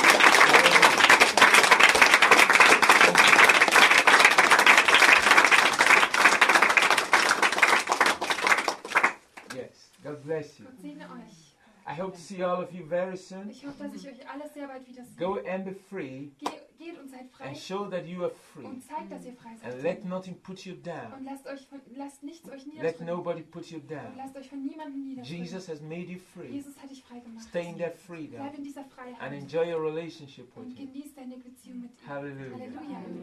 danken. Yes. God bless you. Gott segne euch. I hope to see all of you very soon. Ich hoffe, dass ich euch alle sehr bald wieder sehe. Go and be free Geht und seid frei and show that you are free. und zeigt, dass ihr frei And seid. let nothing put you down. Und lasst nichts euch Let niederdrücken. nobody put you Und down. lasst euch von niemandem niederdrücken. Jesus has made you free. Jesus hat dich frei gemacht. Stay in that freedom Bleib in dieser and Freiheit enjoy your relationship with und Him. genieß deine Beziehung mit ihm. Hallelujah. Halleluja.